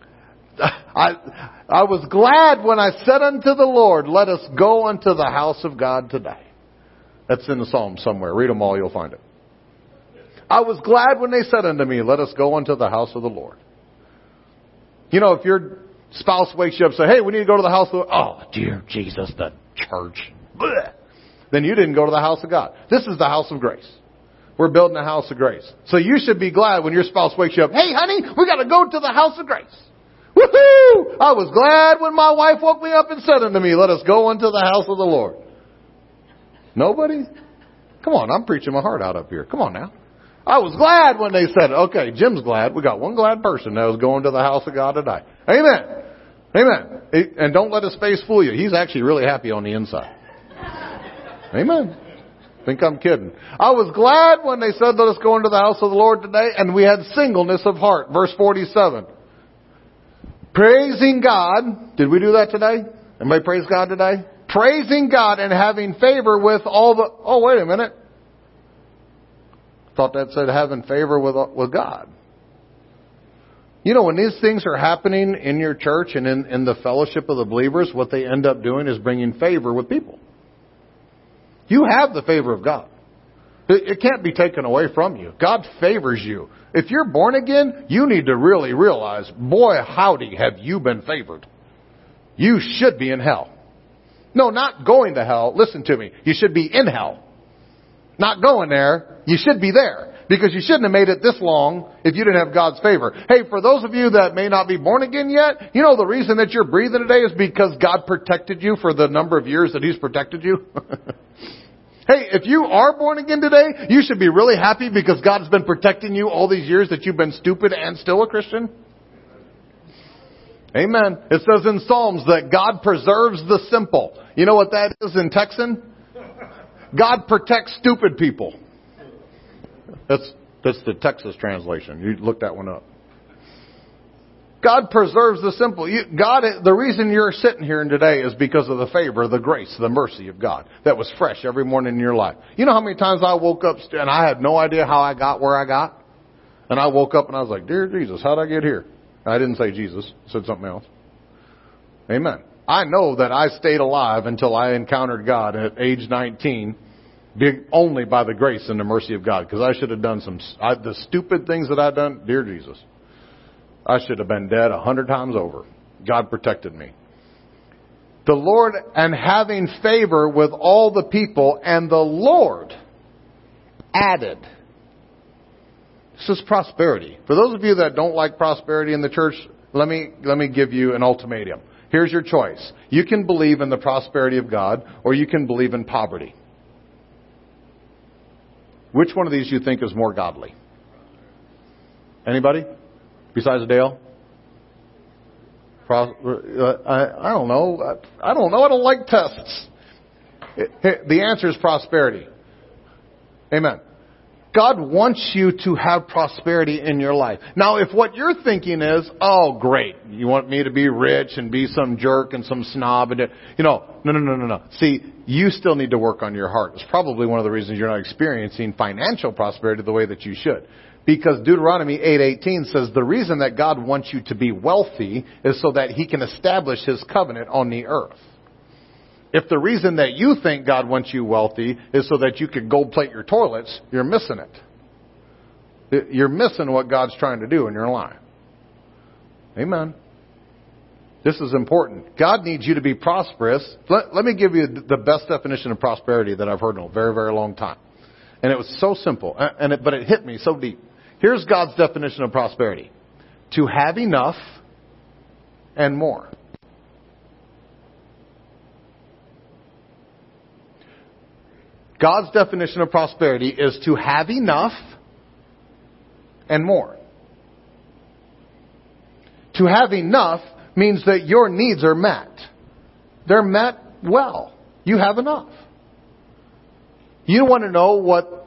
I was glad when I said unto the Lord, let us go unto the house of God today. That's in the Psalm somewhere. Read them all, you'll find it. I was glad when they said unto me, let us go unto the house of the Lord. You know, if your spouse wakes you up and says, hey, we need to go to the house of the Lord. Oh, dear Jesus, the church. Blech. Then you didn't go to the house of God. This is the house of grace. We're building a house of grace. So you should be glad when your spouse wakes you up. Hey, honey, we got to go to the house of grace. Woohoo! I was glad when my wife woke me up and said unto me, let us go unto the house of the Lord. Nobody? Come on, I'm preaching my heart out up here. Come on now. I was glad when they said, okay, Jim's glad. We got one glad person that was going to the house of God today. Amen. Amen. And don't let his face fool you. He's actually really happy on the inside. Amen. Think I'm kidding. I was glad when they said, let us go into the house of the Lord today, and we had singleness of heart. Verse 47. Praising God. Did we do that today? Anybody praise God today? Praising God and having favor with all the... Oh, wait a minute. Thought that said having favor with God. You know, when these things are happening in your church and in the fellowship of the believers, what they end up doing is bringing favor with people. You have the favor of God. It can't be taken away from you. God favors you. If you're born again, you need to really realize, boy, howdy, have you been favored. You should be in hell. No, not going to hell. Listen to me. You should be in hell. Not going there. You should be there. Because you shouldn't have made it this long if you didn't have God's favor. Hey, for those of you that may not be born again yet, you know the reason that you're breathing today is because God protected you for the number of years that He's protected you. Hey, if you are born again today, you should be really happy because God's been protecting you all these years that you've been stupid and still a Christian. Amen. It says in Psalms that God preserves the simple. You know what that is in Texan? God protects stupid people. That's the Texas translation. You look that one up. God preserves the simple. The reason you're sitting here today is because of the favor, the grace, the mercy of God that was fresh every morning in your life. You know how many times I woke up and I had no idea how I got where I got? And I woke up and I was like, dear Jesus, how'd I get here? I didn't say Jesus. I said something else. Amen. I know that I stayed alive until I encountered God at age 19 only by the grace and the mercy of God. Because I should have done the stupid things that I'd done. Dear Jesus, I should have been dead 100 times over. God protected me. The Lord, and having favor with all the people, and the Lord added. This is prosperity. For those of you that don't like prosperity in the church, let me give you an ultimatum. Here's your choice. You can believe in the prosperity of God, or you can believe in poverty. Which one of these you think is more godly? Anybody? Besides Dale? I don't know. I don't know. I don't like tests. The answer is prosperity. Amen. God wants you to have prosperity in your life. Now, if what you're thinking is, oh, great, you want me to be rich and be some jerk and some snob, and no. See, you still need to work on your heart. It's probably one of the reasons you're not experiencing financial prosperity the way that you should. Because Deuteronomy 8:18 says the reason that God wants you to be wealthy is so that He can establish His covenant on the earth. If the reason that you think God wants you wealthy is so that you could gold plate your toilets, you're missing it. You're missing what God's trying to do in your life. Amen. This is important. God needs you to be prosperous. Let me give you the best definition of prosperity that I've heard in a very, very long time. And it was so simple, but it hit me so deep. Here's God's definition of prosperity. To have enough and more. God's definition of prosperity is to have enough and more. To have enough means that your needs are met. They're met well. You have enough. You want to know what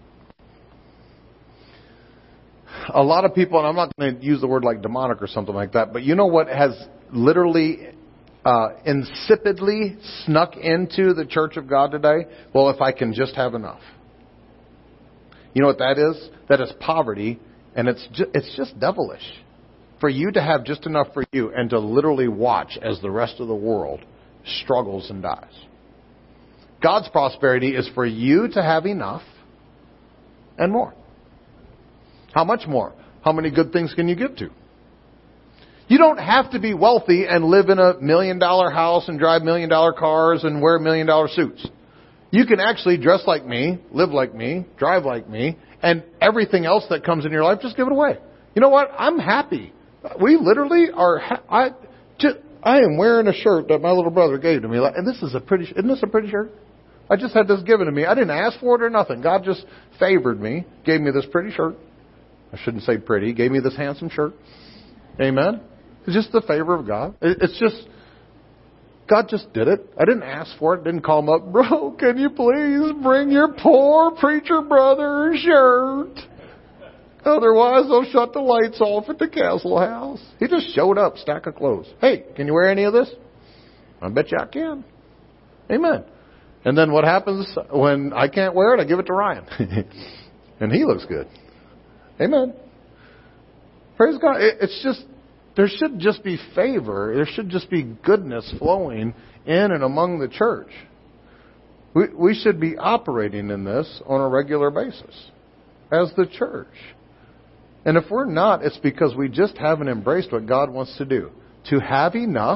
a lot of people, and I'm not going to use the word like demonic or something like that, but you know what has literally insipidly snuck into the church of God today? Well, if I can just have enough. You know what that is? That is poverty, and it's just devilish. For you to have just enough for you and to literally watch as the rest of the world struggles and dies. God's prosperity is for you to have enough and more. How much more? How many good things can you give to? You don't have to be wealthy and live in $1 million house and drive $1 million cars and wear $1 million suits. You can actually dress like me, live like me, drive like me, and everything else that comes in your life, just give it away. You know what? I'm happy. We literally are. I am wearing a shirt that my little brother gave to me, and isn't this a pretty shirt? I just had this given to me. I didn't ask for it or nothing. God just favored me, gave me this pretty shirt. I shouldn't say pretty. Gave me this handsome shirt. Amen. It's just the favor of God. It's just, God just did it. I didn't ask for it. Didn't call him up. Bro, can you please bring your poor preacher brother a shirt? Otherwise, they'll shut the lights off at the Castle House. He just showed up, stack of clothes. Hey, can you wear any of this? I bet you I can. Amen. And then what happens when I can't wear it? I give it to Ryan. And he looks good. Amen. Praise God. It's just, there should just be favor. There should just be goodness flowing in and among the church. We should be operating in this on a regular basis as the church. And if we're not, it's because we just haven't embraced what God wants to do. To have enough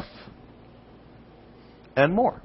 and more.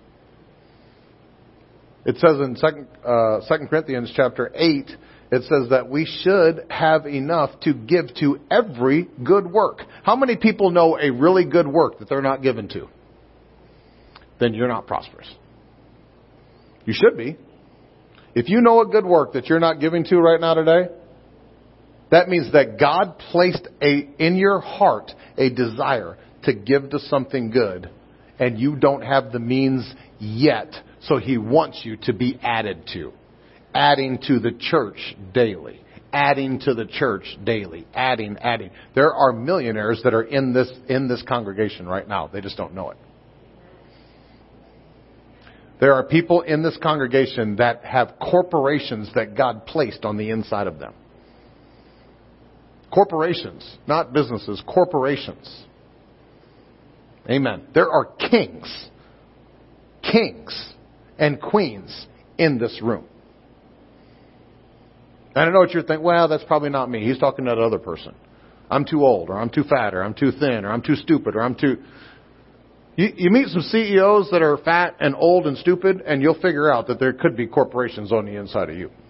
It says in 2 Corinthians chapter 8, it says that we should have enough to give to every good work. How many people know a really good work that they're not given to? Then you're not prosperous. You should be. If you know a good work that you're not giving to right now today, that means that God placed in your heart a desire to give to something good, and you don't have the means yet, so He wants you to be added to. Adding to the church daily. Adding to the church daily. Adding. There are millionaires that are in this congregation right now. They just don't know it. There are people in this congregation that have corporations that God placed on the inside of them. Corporations, not businesses, corporations. Amen. There are kings and queens in this room. And I know what you're thinking, well, that's probably not me. He's talking to that other person. I'm too old, or I'm too fat, or I'm too thin, or I'm too stupid, or I'm too... You meet some CEOs that are fat and old and stupid, and you'll figure out that there could be corporations on the inside of you.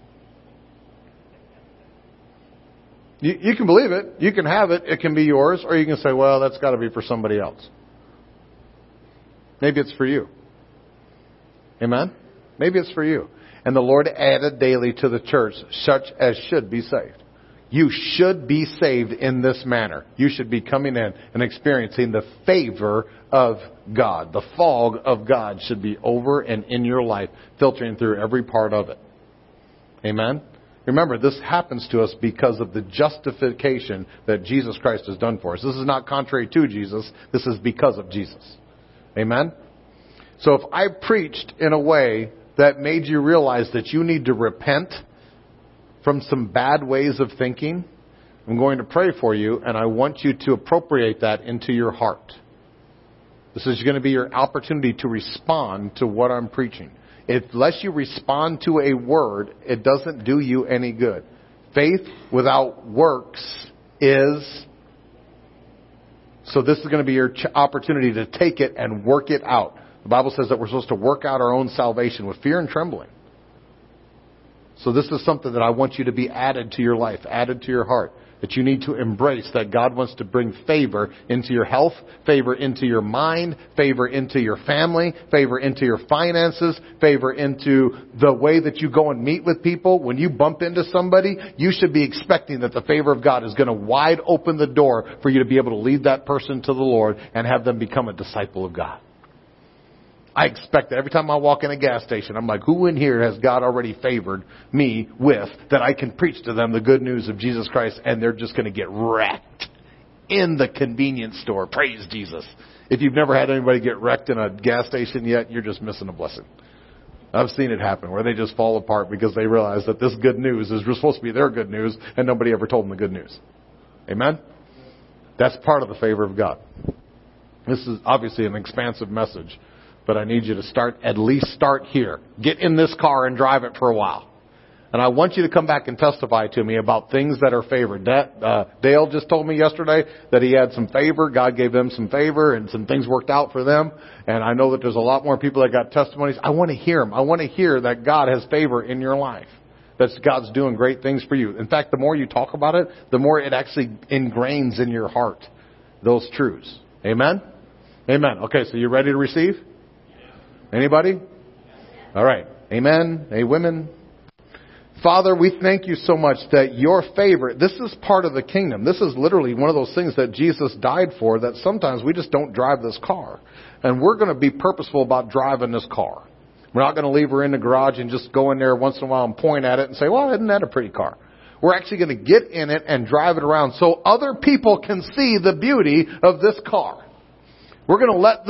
You can believe it. You can have it. It can be yours. Or you can say, well, that's got to be for somebody else. Maybe it's for you. Amen? Maybe it's for you. And the Lord added daily to the church such as should be saved. You should be saved in this manner. You should be coming in and experiencing the favor of God. The fog of God should be over and in your life, filtering through every part of it. Amen? Remember, this happens to us because of the justification that Jesus Christ has done for us. This is not contrary to Jesus. This is because of Jesus. Amen? So if I preached in a way that made you realize that you need to repent from some bad ways of thinking, I'm going to pray for you, and I want you to appropriate that into your heart. This is going to be your opportunity to respond to what I'm preaching. Unless you respond to a word, it doesn't do you any good. Faith without works is... So this is going to be your opportunity to take it and work it out. The Bible says that we're supposed to work out our own salvation with fear and trembling. So this is something that I want you to be added to your life, added to your heart. That you need to embrace, that God wants to bring favor into your health, favor into your mind, favor into your family, favor into your finances, favor into the way that you go and meet with people. When you bump into somebody, you should be expecting that the favor of God is going to wide open the door for you to be able to lead that person to the Lord and have them become a disciple of God. I expect that every time I walk in a gas station, I'm like, who in here has God already favored me with that I can preach to them the good news of Jesus Christ, and they're just going to get wrecked in the convenience store. Praise Jesus. If you've never had anybody get wrecked in a gas station yet, you're just missing a blessing. I've seen it happen where they just fall apart because they realize that this good news is supposed to be their good news, and nobody ever told them the good news. Amen? That's part of the favor of God. This is obviously an expansive message. But I need you to at least start here. Get in this car and drive it for a while. And I want you to come back and testify to me about things that are favored. Dale just told me yesterday that he had some favor. God gave them some favor and some things worked out for them. And I know that there's a lot more people that got testimonies. I want to hear them. I want to hear that God has favor in your life. That God's doing great things for you. In fact, the more you talk about it, the more it actually ingrains in your heart those truths. Amen? Amen. Okay, so you ready to receive? Anybody? All right. Amen. Hey, women. Father, we thank you so much that your favor, this is part of the kingdom. This is literally one of those things that Jesus died for, that sometimes we just don't drive this car. And we're going to be purposeful about driving this car. We're not going to leave her in the garage and just go in there once in a while and point at it and say, well, isn't that a pretty car? We're actually going to get in it and drive it around so other people can see the beauty of this car. We're going to let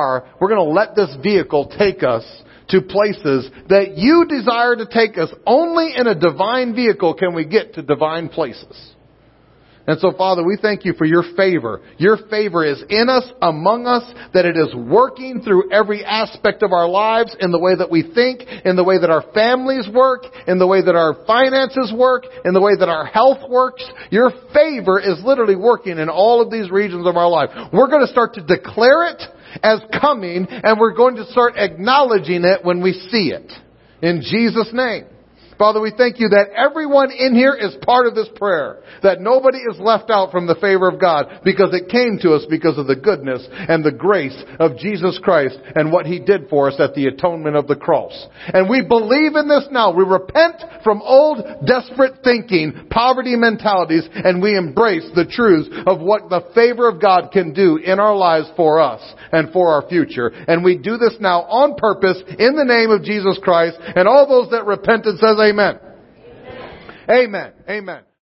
this vehicle take us to places that you desire to take us. Only in a divine vehicle can we get to divine places. And so, Father, we thank you for your favor. Your favor is in us, among us, that it is working through every aspect of our lives, in the way that we think, in the way that our families work, in the way that our finances work, in the way that our health works. Your favor is literally working in all of these regions of our life. We're going to start to declare it as coming, and we're going to start acknowledging it when we see it. In Jesus' name. Father, we thank you that everyone in here is part of this prayer. That nobody is left out from the favor of God because it came to us because of the goodness and the grace of Jesus Christ and what He did for us at the atonement of the cross. And we believe in this now. We repent from old, desperate thinking, poverty mentalities, and we embrace the truths of what the favor of God can do in our lives for us and for our future. And we do this now on purpose in the name of Jesus Christ. And all those that repented says, Amen. Amen. Amen.